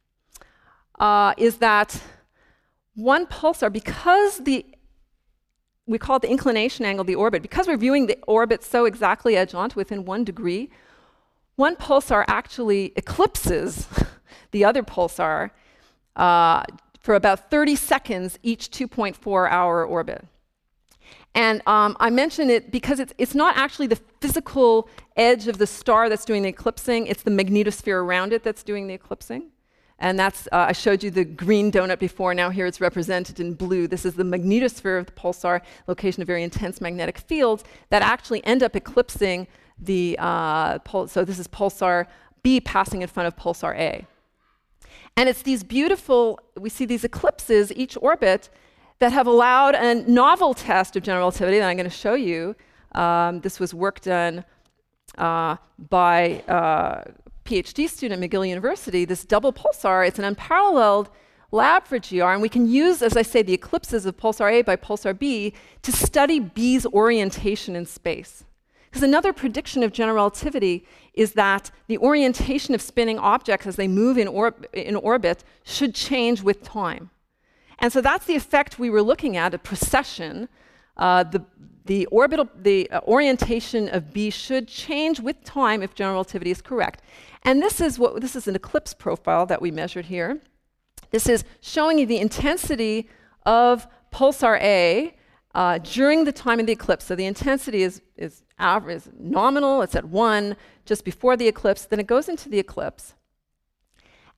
uh, is that one pulsar, because the we call it the inclination angle of the orbit, because we're viewing the orbit so exactly edge on to within one degree, one pulsar actually eclipses the other pulsar Uh, for about thirty seconds each two point four hour orbit. And um, I mention it because it's, it's not actually the physical edge of the star that's doing the eclipsing, it's the magnetosphere around it that's doing the eclipsing. And that's, uh, I showed you the green donut before, now here it's represented in blue. This is the magnetosphere of the pulsar, location of very intense magnetic fields that actually end up eclipsing the, uh, pul so this is pulsar B passing in front of pulsar A. And it's these beautiful, we see these eclipses, each orbit, that have allowed a novel test of general relativity that I'm going to show you. Um, this was work done uh, by a PhD student at McGill University, this double pulsar. It's an unparalleled lab for G R, and we can use, as I say, the eclipses of pulsar A by pulsar B to study B's orientation in space. Because another prediction of general relativity is that the orientation of spinning objects as they move in, or in orbit should change with time. And so that's the effect we were looking at, a precession. Uh, the, the, orbital, the uh, orientation of B should change with time if general relativity is correct. And this is, what, this is an eclipse profile that we measured here. This is showing you the intensity of pulsar A Uh, during the time of the eclipse. So the intensity is, is, average, is nominal, it's at one, just before the eclipse, then it goes into the eclipse.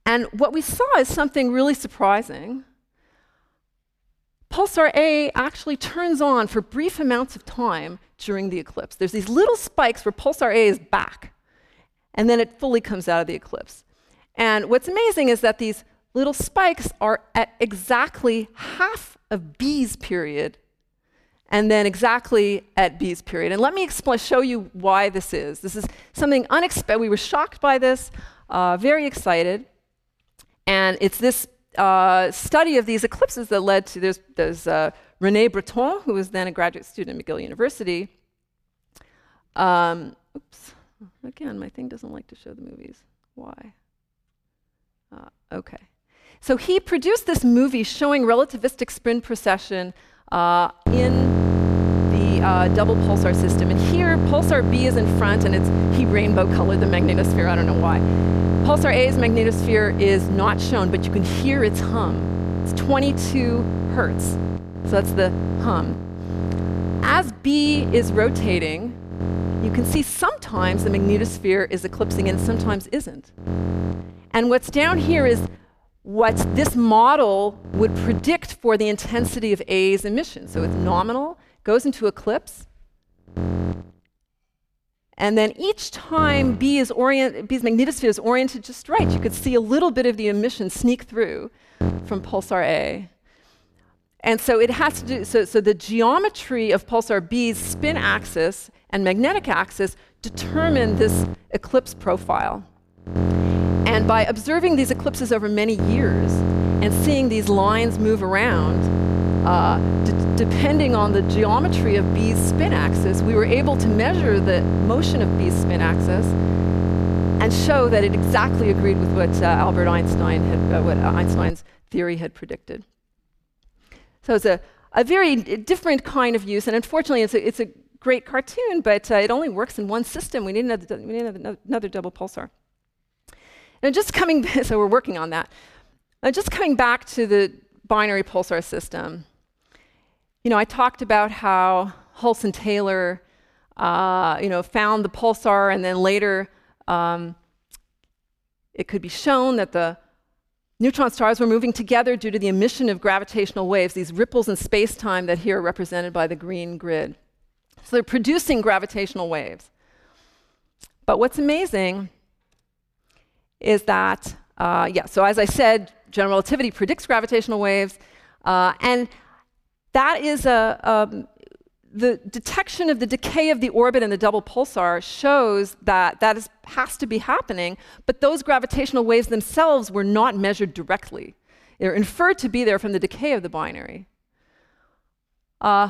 And what we saw is something really surprising. Pulsar A actually turns on for brief amounts of time during the eclipse. There's these little spikes where pulsar A is back, and then it fully comes out of the eclipse. And what's amazing is that these little spikes are at exactly half of B's period, and then exactly at B's period. And let me expl- show you why this is. This is something unexpected. We were shocked by this, uh, very excited. And it's this uh, study of these eclipses that led to, there's, there's uh, René Breton, who was then a graduate student at McGill University. Um, oops, again, my thing doesn't like to show the movies. Why? Uh, okay. So he produced this movie showing relativistic spin precession uh, in the uh, double pulsar system. And here, pulsar B is in front, and it's, he rainbow colored the magnetosphere, I don't know why. Pulsar A's magnetosphere is not shown, but you can hear its hum. It's twenty-two hertz, so that's the hum. As B is rotating, you can see sometimes the magnetosphere is eclipsing and sometimes isn't. And what's down here is what this model would predict for the intensity of A's emission. So it's nominal, goes into eclipse, and then each time B is orient, B's magnetosphere is oriented just right, you could see a little bit of the emission sneak through from pulsar A. And so it has to do, so, so the geometry of pulsar B's spin axis and magnetic axis determine this eclipse profile. And by observing these eclipses over many years and seeing these lines move around, uh, d- depending on the geometry of B's spin axis, we were able to measure the motion of B's spin axis and show that it exactly agreed with what uh, Albert Einstein had, uh, what Einstein's theory had predicted. So it's a, a very different kind of use, and unfortunately, it's a, it's a great cartoon, but uh, it only works in one system. We need another, we need another, another double pulsar. Now, just coming, so we're working on that. Now, just coming back to the binary pulsar system, you know, I talked about how Hulse and Taylor, uh, you know, found the pulsar, and then later um, it could be shown that the neutron stars were moving together due to the emission of gravitational waves, these ripples in space-time that here are represented by the green grid. So they're producing gravitational waves. But what's amazing is that, uh, yeah, so as I said, general relativity predicts gravitational waves, uh, and that is a, um, the detection of the decay of the orbit in the double pulsar shows that that is, has to be happening, but those gravitational waves themselves were not measured directly. They're inferred to be there from the decay of the binary. Uh,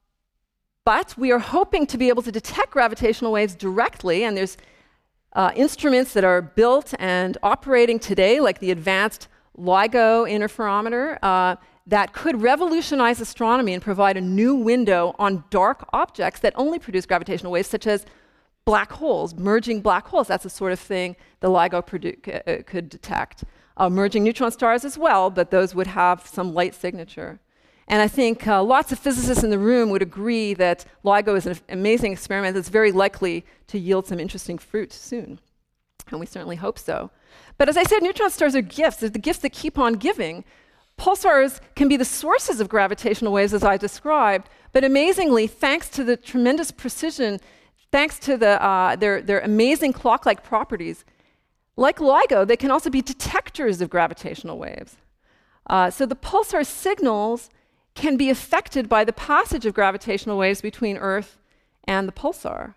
but we are hoping to be able to detect gravitational waves directly, and there's uh, instruments that are built and operating today, like the advanced LIGO interferometer, uh, that could revolutionize astronomy and provide a new window on dark objects that only produce gravitational waves, such as black holes, merging black holes. That's the sort of thing the LIGO produ- uh, could detect. Uh, merging neutron stars as well, but those would have some light signature. And I think uh, lots of physicists in the room would agree that LIGO is an amazing experiment that's very likely to yield some interesting fruit soon. And we certainly hope so. But as I said, neutron stars are gifts. They're the gifts that keep on giving. Pulsars can be the sources of gravitational waves, as I described, but amazingly, thanks to the tremendous precision, thanks to the, uh, their, their amazing clock-like properties, like LIGO, they can also be detectors of gravitational waves. Uh, so the pulsar signals can be affected by the passage of gravitational waves between Earth and the pulsar.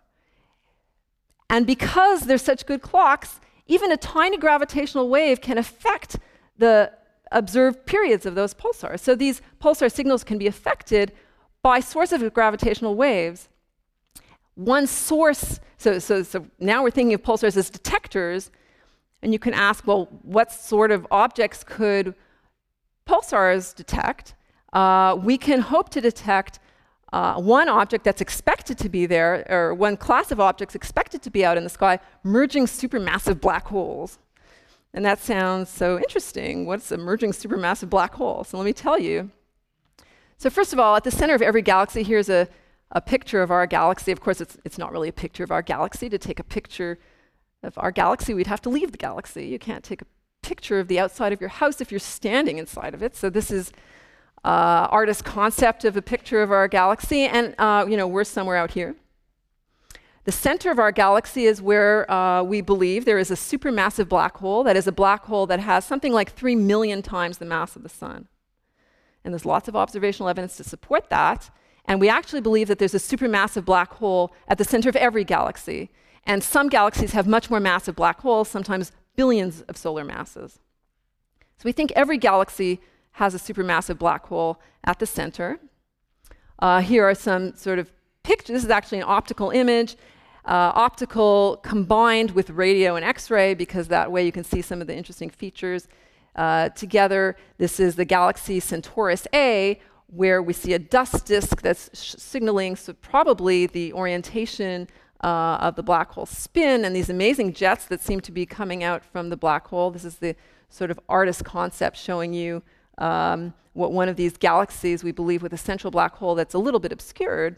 And because they're such good clocks, even a tiny gravitational wave can affect the observed periods of those pulsars. So these pulsar signals can be affected by sources of gravitational waves. One source, so, so, so now we're thinking of pulsars as detectors, and you can ask, well, what sort of objects could pulsars detect? Uh, we can hope to detect uh, one object that's expected to be there, or one class of objects expected to be out in the sky, merging supermassive black holes. And that sounds so interesting. What's a merging supermassive black hole? So let me tell you. So first of all, at the center of every galaxy, here's a, a picture of our galaxy. Of course, it's, it's not really a picture of our galaxy. To take a picture of our galaxy, we'd have to leave the galaxy. You can't take a picture of the outside of your house if you're standing inside of it. So this is uh, artist's concept of a picture of our galaxy, and uh, you know, we're somewhere out here. The center of our galaxy is where uh, we believe there is a supermassive black hole. That is a black hole that has something like three million times the mass of the sun. And there's lots of observational evidence to support that. And we actually believe that there's a supermassive black hole at the center of every galaxy. And some galaxies have much more massive black holes, sometimes billions of solar masses. So we think every galaxy has a supermassive black hole at the center. Uh, here are some sort of pictures. This is actually an optical image. Uh, optical combined with radio and X-ray, because that way you can see some of the interesting features uh, together. This is the galaxy Centaurus A, where we see a dust disk that's sh signaling so probably the orientation uh, of the black hole spin, and these amazing jets that seem to be coming out from the black hole. This is the sort of artist concept showing you um, what one of these galaxies we believe with a central black hole that's a little bit obscured.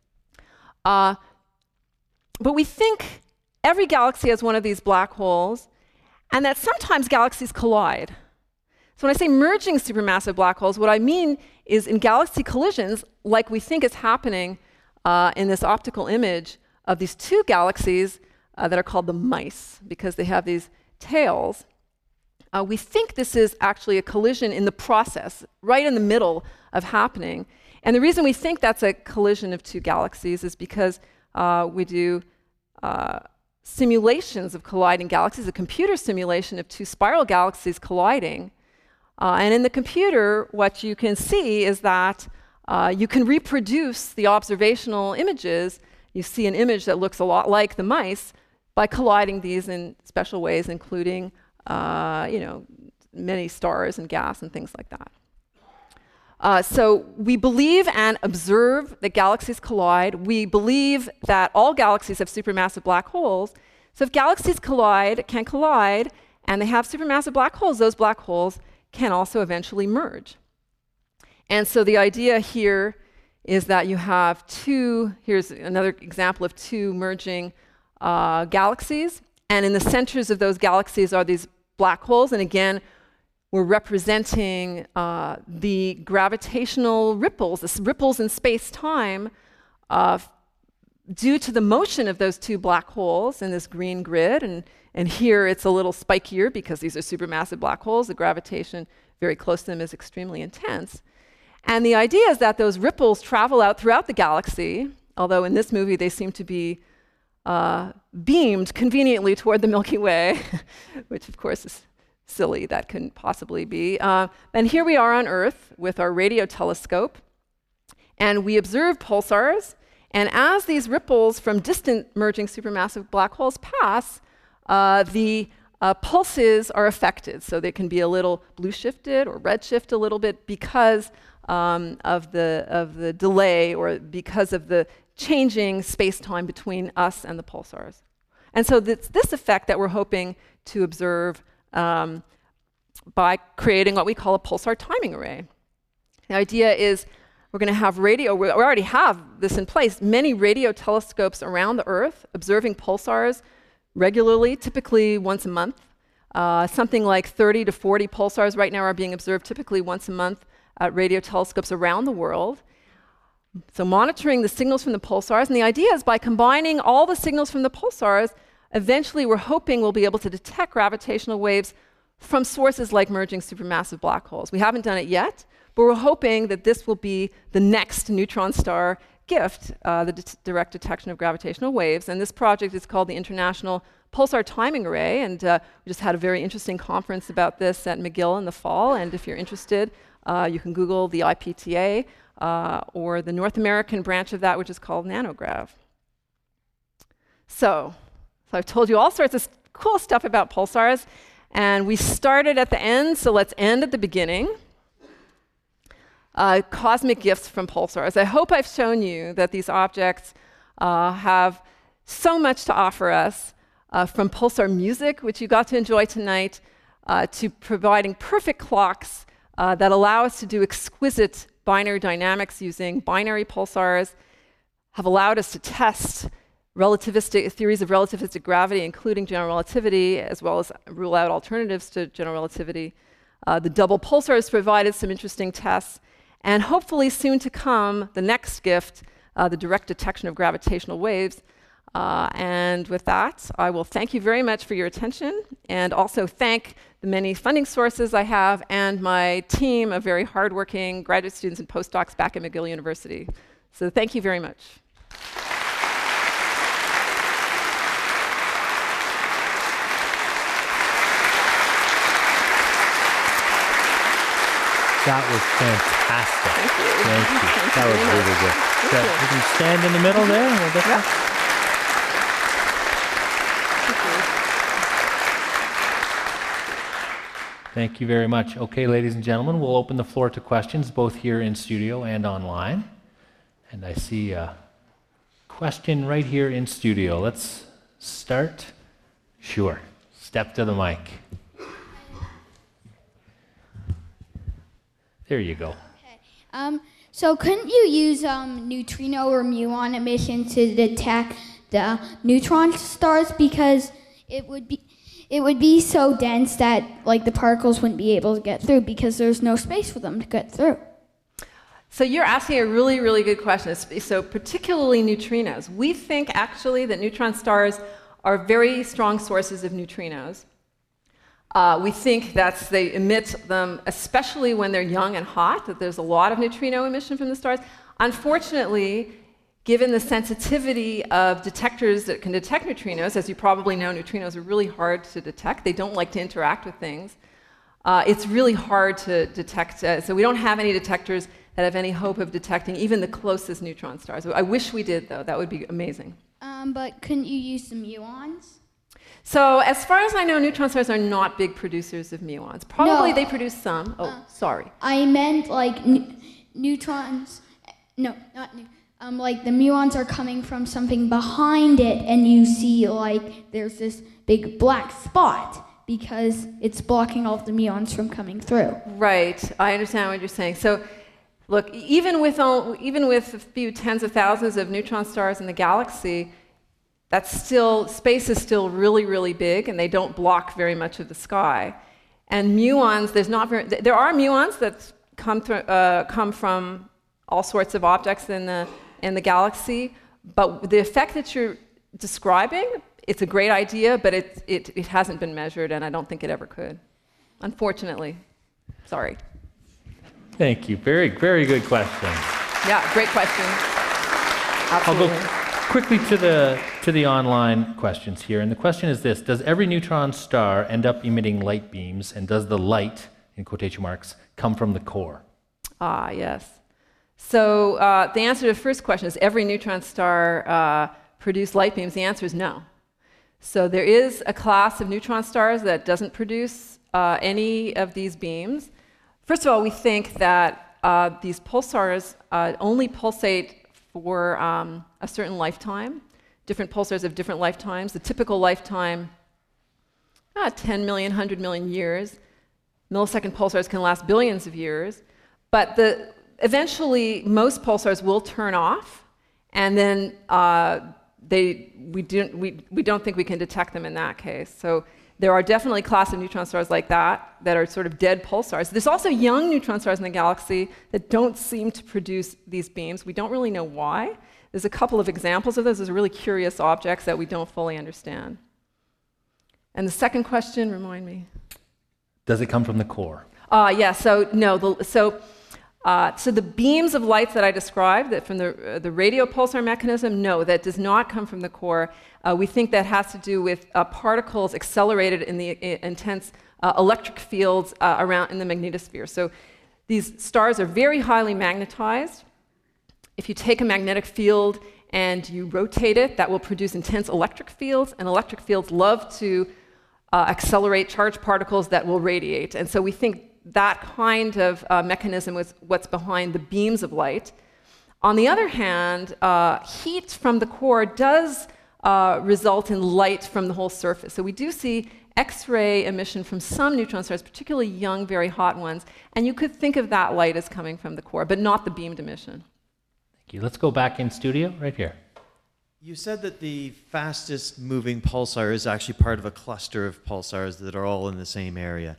Uh, But we think every galaxy has one of these black holes, and that sometimes galaxies collide. So when I say merging supermassive black holes, what I mean is in galaxy collisions, like we think is happening uh, in this optical image of these two galaxies uh, that are called the mice, because they have these tails. Uh, we think this is actually a collision in the process, right in the middle of happening. And the reason we think that's a collision of two galaxies is because uh, we do uh, simulations of colliding galaxies, a computer simulation of two spiral galaxies colliding. Uh, and in the computer, what you can see is that uh, you can reproduce the observational images. You see an image that looks a lot like the mice by colliding these in special ways, including uh, you know, many stars and gas and things like that. Uh, so we believe and observe that galaxies collide. We believe that all galaxies have supermassive black holes. So if galaxies collide, can collide, and they have supermassive black holes, those black holes can also eventually merge. And so the idea here is that you have two, here's another example of two merging uh, galaxies, and in the centers of those galaxies are these black holes, and again, we're representing uh, the gravitational ripples, the ripples in space-time uh, due to the motion of those two black holes in this green grid. And, and here it's a little spikier because these are supermassive black holes. The gravitation very close to them is extremely intense. And the idea is that those ripples travel out throughout the galaxy, although in this movie they seem to be uh, beamed conveniently toward the Milky Way, which of course is silly, that couldn't possibly be. Uh, and here we are on Earth with our radio telescope, and we observe pulsars, and as these ripples from distant merging supermassive black holes pass, uh, the uh, pulses are affected. So they can be a little blue shifted or red shift a little bit because um, of, the, of the delay or because of the changing space-time between us and the pulsars. And so it's this effect that we're hoping to observe Um, by creating what we call a pulsar timing array. The idea is we're going to have radio, we already have this in place, many radio telescopes around the Earth observing pulsars regularly, typically once a month. Uh, something like thirty to forty pulsars right now are being observed typically once a month at radio telescopes around the world. So monitoring the signals from the pulsars, and the idea is by combining all the signals from the pulsars, eventually, we're hoping we'll be able to detect gravitational waves from sources like merging supermassive black holes. We haven't done it yet, but we're hoping that this will be the next neutron star gift, uh, the de- direct detection of gravitational waves. And this project is called the International Pulsar Timing Array, and uh, we just had a very interesting conference about this at McGill in the fall. And if you're interested, uh, you can Google the I P T A uh, or the North American branch of that, which is called NanoGrav. So. So I've told you all sorts of cool stuff about pulsars, and we started at the end, so let's end at the beginning. Uh, cosmic gifts from pulsars. I hope I've shown you that these objects uh, have so much to offer us, uh, from pulsar music, which you got to enjoy tonight, uh, to providing perfect clocks uh, that allow us to do exquisite binary dynamics using binary pulsars, have allowed us to test relativistic theories of relativistic gravity, including general relativity, as well as rule out alternatives to general relativity. Uh, the double pulsars provided some interesting tests. And hopefully soon to come, the next gift, uh, the direct detection of gravitational waves. Uh, and with that, I will thank you very much for your attention, and also thank the many funding sources I have and my team of very hardworking graduate students and postdocs back at McGill University. So thank you very much. That was fantastic. Thank you. Thank you. Thank That you was very really much. good. Thank So you. you can stand in the middle there. and we'll get Yeah. that. Thank you very much. Okay, ladies and gentlemen, we'll open the floor to questions, both here in studio and online. And I see a question right here in studio. Let's start. Sure. Step to the mic. There you go. Okay. Um, so couldn't you use um, neutrino or muon emission to detect the neutron stars, because it would be it would be so dense that like the particles wouldn't be able to get through because there's no space for them to get through? So you're asking a really, really good question. So particularly neutrinos. We think actually that neutron stars are very strong sources of neutrinos. Uh, we think that they emit them, especially when they're young and hot, that there's a lot of neutrino emission from the stars. Unfortunately, given the sensitivity of detectors that can detect neutrinos, as you probably know, neutrinos are really hard to detect. They don't like to interact with things. Uh, it's really hard to detect. Uh, so we don't have any detectors that have any hope of detecting even the closest neutron stars. I wish we did, though. That would be amazing. Um, but couldn't you use the muons? So as far as I know, neutron stars are not big producers of muons. Probably No. they produce some. Oh, Uh, sorry. I meant like ne- neutrons. No, not new. Um, like the muons are coming from something behind it, and you see like there's this big black spot because it's blocking all of the muons from coming through. Right. I understand what you're saying. So, look, even with all, even with a few tens of thousands of neutron stars in the galaxy, that's still space is still really, really big, and they don't block very much of the sky. And muons, there's not very. There are muons that come through, uh, come from all sorts of objects in the in the galaxy, but the effect that you're describing, it's a great idea, but it it it hasn't been measured, and I don't think it ever could, unfortunately. Sorry. Thank you. Very, very good question. Yeah, great question. I'll Absolutely. go quickly to the to the online questions here, and the question is this: does every neutron star end up emitting light beams, and does the light, in quotation marks, come from the core? Ah, yes. So uh, the answer to the first question is every neutron star uh, produce light beams. The answer is no. So there is a class of neutron stars that doesn't produce uh, any of these beams. First of all, we think that uh, these pulsars uh, only pulsate for um, a certain lifetime. Different pulsars have different lifetimes. The typical lifetime, uh, ten million, one hundred million years. Millisecond pulsars can last billions of years. But the, eventually, most pulsars will turn off, and then uh, they, we, don't, we, we don't think we can detect them in that case. So there are definitely a class of neutron stars like that that are sort of dead pulsars. There's also young neutron stars in the galaxy that don't seem to produce these beams. We don't really know why. There's a couple of examples of those. Those are really curious objects that we don't fully understand. And the second question, remind me. Does it come from the core? Uh, yeah, so no, the, so, uh, so the beams of lights that I described that from the, uh, the radio pulsar mechanism, no, that does not come from the core. Uh, we think that has to do with uh, particles accelerated in the I- intense uh, electric fields uh, around in the magnetosphere. So these stars are very highly magnetized. If you take a magnetic field and you rotate it, that will produce intense electric fields, and electric fields love to Uh, accelerate charged particles that will radiate. And so we think that kind of uh, mechanism is what's behind the beams of light. On the other hand, uh, heat from the core does uh, result in light from the whole surface. So we do see X-ray emission from some neutron stars, particularly young, very hot ones, and you could think of that light as coming from the core, but not the beamed emission. Thank you. Let's go back in studio, right here. You said that the fastest moving pulsar is actually part of a cluster of pulsars that are all in the same area.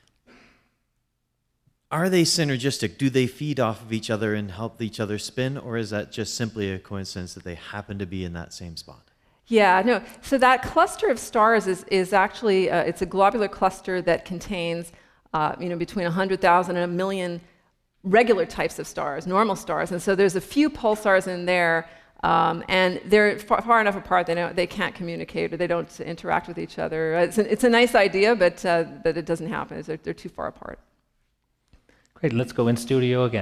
Are they synergistic? Do they feed off of each other and help each other spin, or is that just simply a coincidence that they happen to be in that same spot? Yeah, no. So that cluster of stars is, is actually, uh, it's a globular cluster that contains, uh, you know, between one hundred thousand and a million regular types of stars, normal stars. And so there's a few pulsars in there, um, and they're far, far enough apart they don't, they can't communicate or they don't interact with each other. It's a, it's a nice idea, but, uh, but it doesn't happen. They're, they're too far apart. Great, let's go in studio again.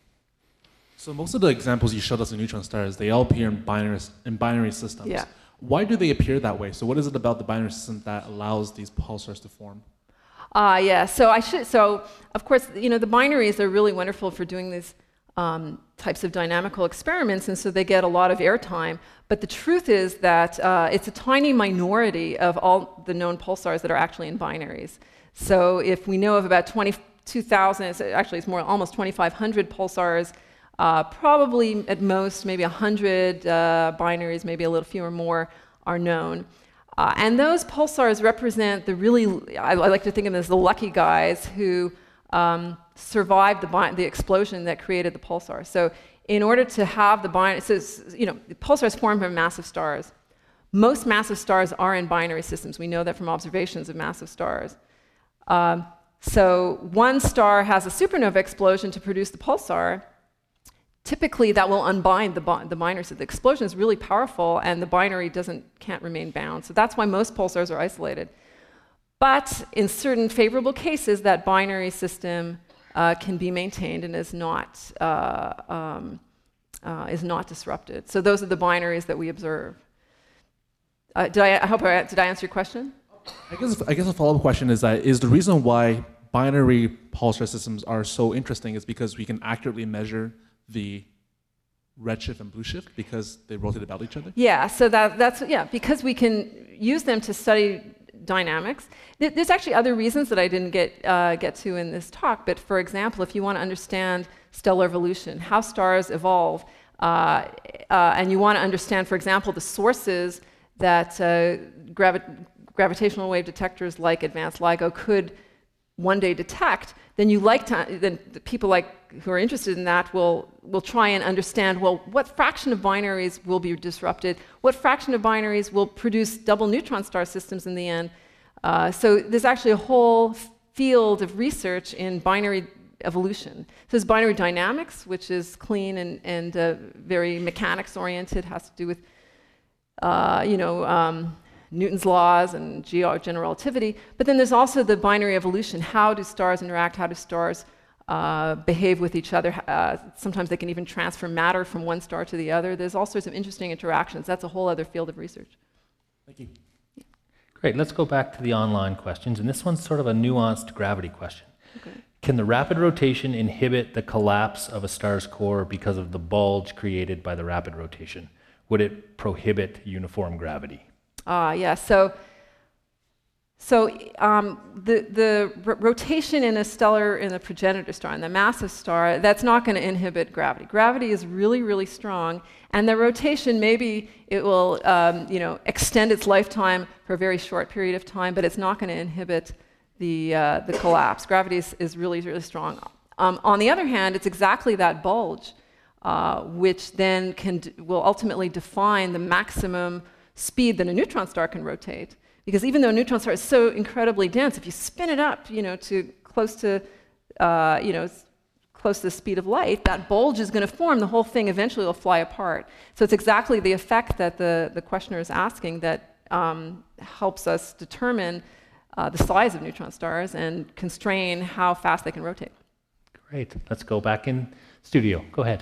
So most of the examples you showed us in neutron stars, they all appear in binary, in binary systems. Yeah. Why do they appear that way? So what is it about the binary system that allows these pulsars to form? Uh, yeah, so I should, so of course, you know, the binaries are really wonderful for doing these um, types of dynamical experiments, and so they get a lot of airtime. But the truth is that uh, it's a tiny minority of all the known pulsars that are actually in binaries. So if we know of about twenty-two thousand, it's actually it's more almost twenty-five hundred pulsars, uh, probably at most maybe one hundred uh, binaries, maybe a little fewer more, are known. Uh, and those pulsars represent the really, I, I like to think of them as the lucky guys who um, survived the, the explosion that created the pulsar. So in order to have the binary, so you know, the pulsars form from massive stars. Most massive stars are in binary systems. We know that from observations of massive stars. Um, so one star has a supernova explosion to produce the pulsar. Typically, that will unbind the, bi the binary. So the explosion is really powerful, and the binary doesn't, can't remain bound. So that's why most pulsars are isolated. But in certain favorable cases, that binary system uh, can be maintained and is not, uh, um, uh, is not disrupted. So those are the binaries that we observe. Uh, did I, I hope I, did I answer your question? I guess, I guess a follow-up question is that is the reason why binary pulsar systems are so interesting is because we can accurately measure the redshift and blue shift because they rotate about each other? Yeah, so that, that's, yeah, because we can use them to study dynamics. There's actually other reasons that I didn't get, uh, get to in this talk, but for example, if you want to understand stellar evolution, how stars evolve, uh, uh, and you want to understand, for example, the sources that uh, gravi gravitational wave detectors like Advanced LIGO could one day detect, then you like to, then the people like who are interested in that will will try and understand, well, what fraction of binaries will be disrupted? What fraction of binaries will produce double neutron star systems in the end? Uh, so there's actually a whole field of research in binary evolution. So there's binary dynamics, which is clean and, and uh, very mechanics oriented, has to do with uh, you know, um, Newton's laws and general relativity. But then there's also the binary evolution. How do stars interact? How do stars uh, behave with each other? Uh, sometimes they can even transfer matter from one star to the other. There's all sorts of interesting interactions. That's a whole other field of research. Thank you. Great, let's go back to the online questions. And this one's sort of a nuanced gravity question. Okay. Can the rapid rotation inhibit the collapse of a star's core because of the bulge created by the rapid rotation? Would it prohibit uniform gravity? Ah, uh, yeah. So, so um, the the rotation in a stellar, in a progenitor star, in the massive star, that's not going to inhibit gravity. Gravity is really, really strong, and the rotation, maybe it will, um, you know, extend its lifetime for a very short period of time, but it's not going to inhibit the uh, the collapse. Gravity is, is really, really strong. Um, on the other hand, it's exactly that bulge, uh, which then can will ultimately define the maximum speed that a neutron star can rotate. Because even though a neutron star is so incredibly dense, if you spin it up, you know, to close to, uh, you know, close to the speed of light, that bulge is going to form. The whole thing eventually will fly apart. So it's exactly the effect that the, the questioner is asking that um, helps us determine uh, the size of neutron stars and constrain how fast they can rotate. Great. Let's go back in studio. Go ahead.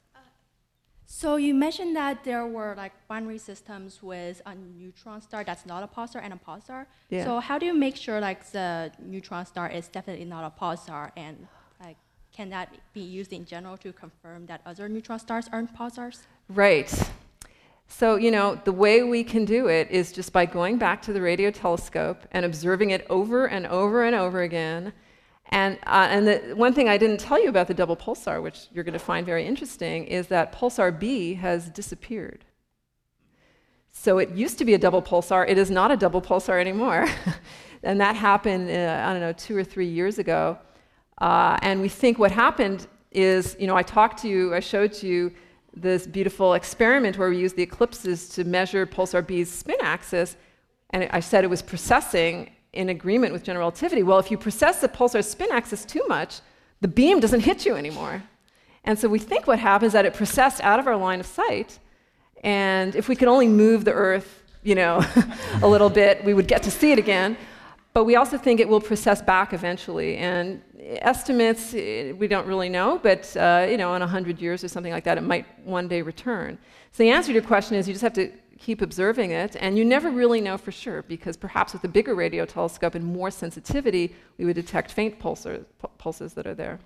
So you mentioned that there were like binary systems with a neutron star that's not a pulsar and a pulsar. Yeah. So how do you make sure like the neutron star is definitely not a pulsar, and like can that be used in general to confirm that other neutron stars aren't pulsars? Right. So, you know, the way we can do it is just by going back to the radio telescope and observing it over and over and over again. And, uh, and the one thing I didn't tell you about the double pulsar, which you're going to find very interesting, is that pulsar B has disappeared. So it used to be a double pulsar. It is not a double pulsar anymore. And that happened, uh, I don't know, two or three years ago. Uh, and we think what happened is, you know, I talked to you, I showed you this beautiful experiment where we used the eclipses to measure pulsar B's spin axis, and I said it was precessing in agreement with general relativity. Well, if you precess the pulsar spin axis too much, the beam doesn't hit you anymore. And so we think what happens is that it precessed out of our line of sight, and if we could only move the Earth, you know, a little bit, we would get to see it again. But we also think it will precess back eventually. And estimates, we don't really know, but uh, you know, in one hundred years or something like that, it might one day return. So the answer to your question is you just have to keep observing it, and you never really know for sure, because perhaps with a bigger radio telescope and more sensitivity, we would detect faint pulsar, pu pulses that are there.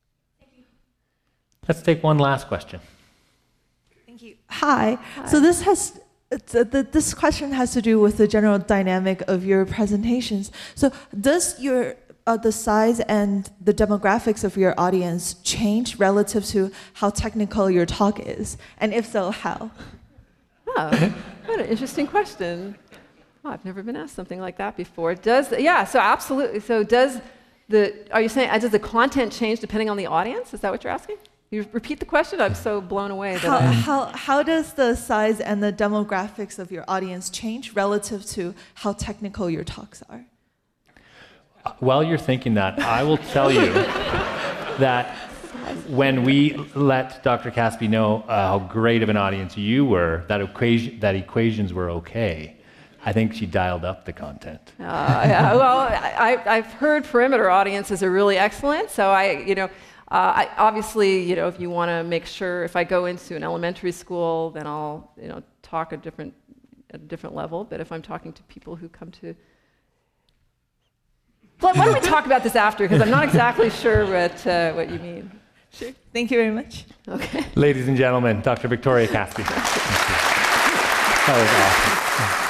Let's take one last question. Thank you. Hi. Hi. So this has it's, uh, the, this question has to do with the general dynamic of your presentations. So does your uh, the size and the demographics of your audience change relative to how technical your talk is? And if so, how? Oh, what an interesting question. Oh, I've never been asked something like that before. Does yeah? So absolutely. So does the are you saying uh, does the content change depending on the audience? Is that what you're asking? You repeat the question? I'm so blown away. That How, I, how, how does the size and the demographics of your audience change relative to how technical your talks are? While you're thinking that, I will tell you that when we let Doctor Caspi know uh, how great of an audience you were, that, equation, that equations were okay, I think she dialed up the content. uh, yeah, well, I, I've heard perimeter audiences are really excellent, so I, you know, Uh, I, obviously, you know, if you want to make sure, if I go into an elementary school, then I'll, you know, talk a different, at a different level. But if I'm talking to people who come to, why don't we talk about this after? Because I'm not exactly sure what uh, what you mean. Sure. Thank you very much. Okay. Ladies and gentlemen, Doctor Victoria Caspi. That was awesome.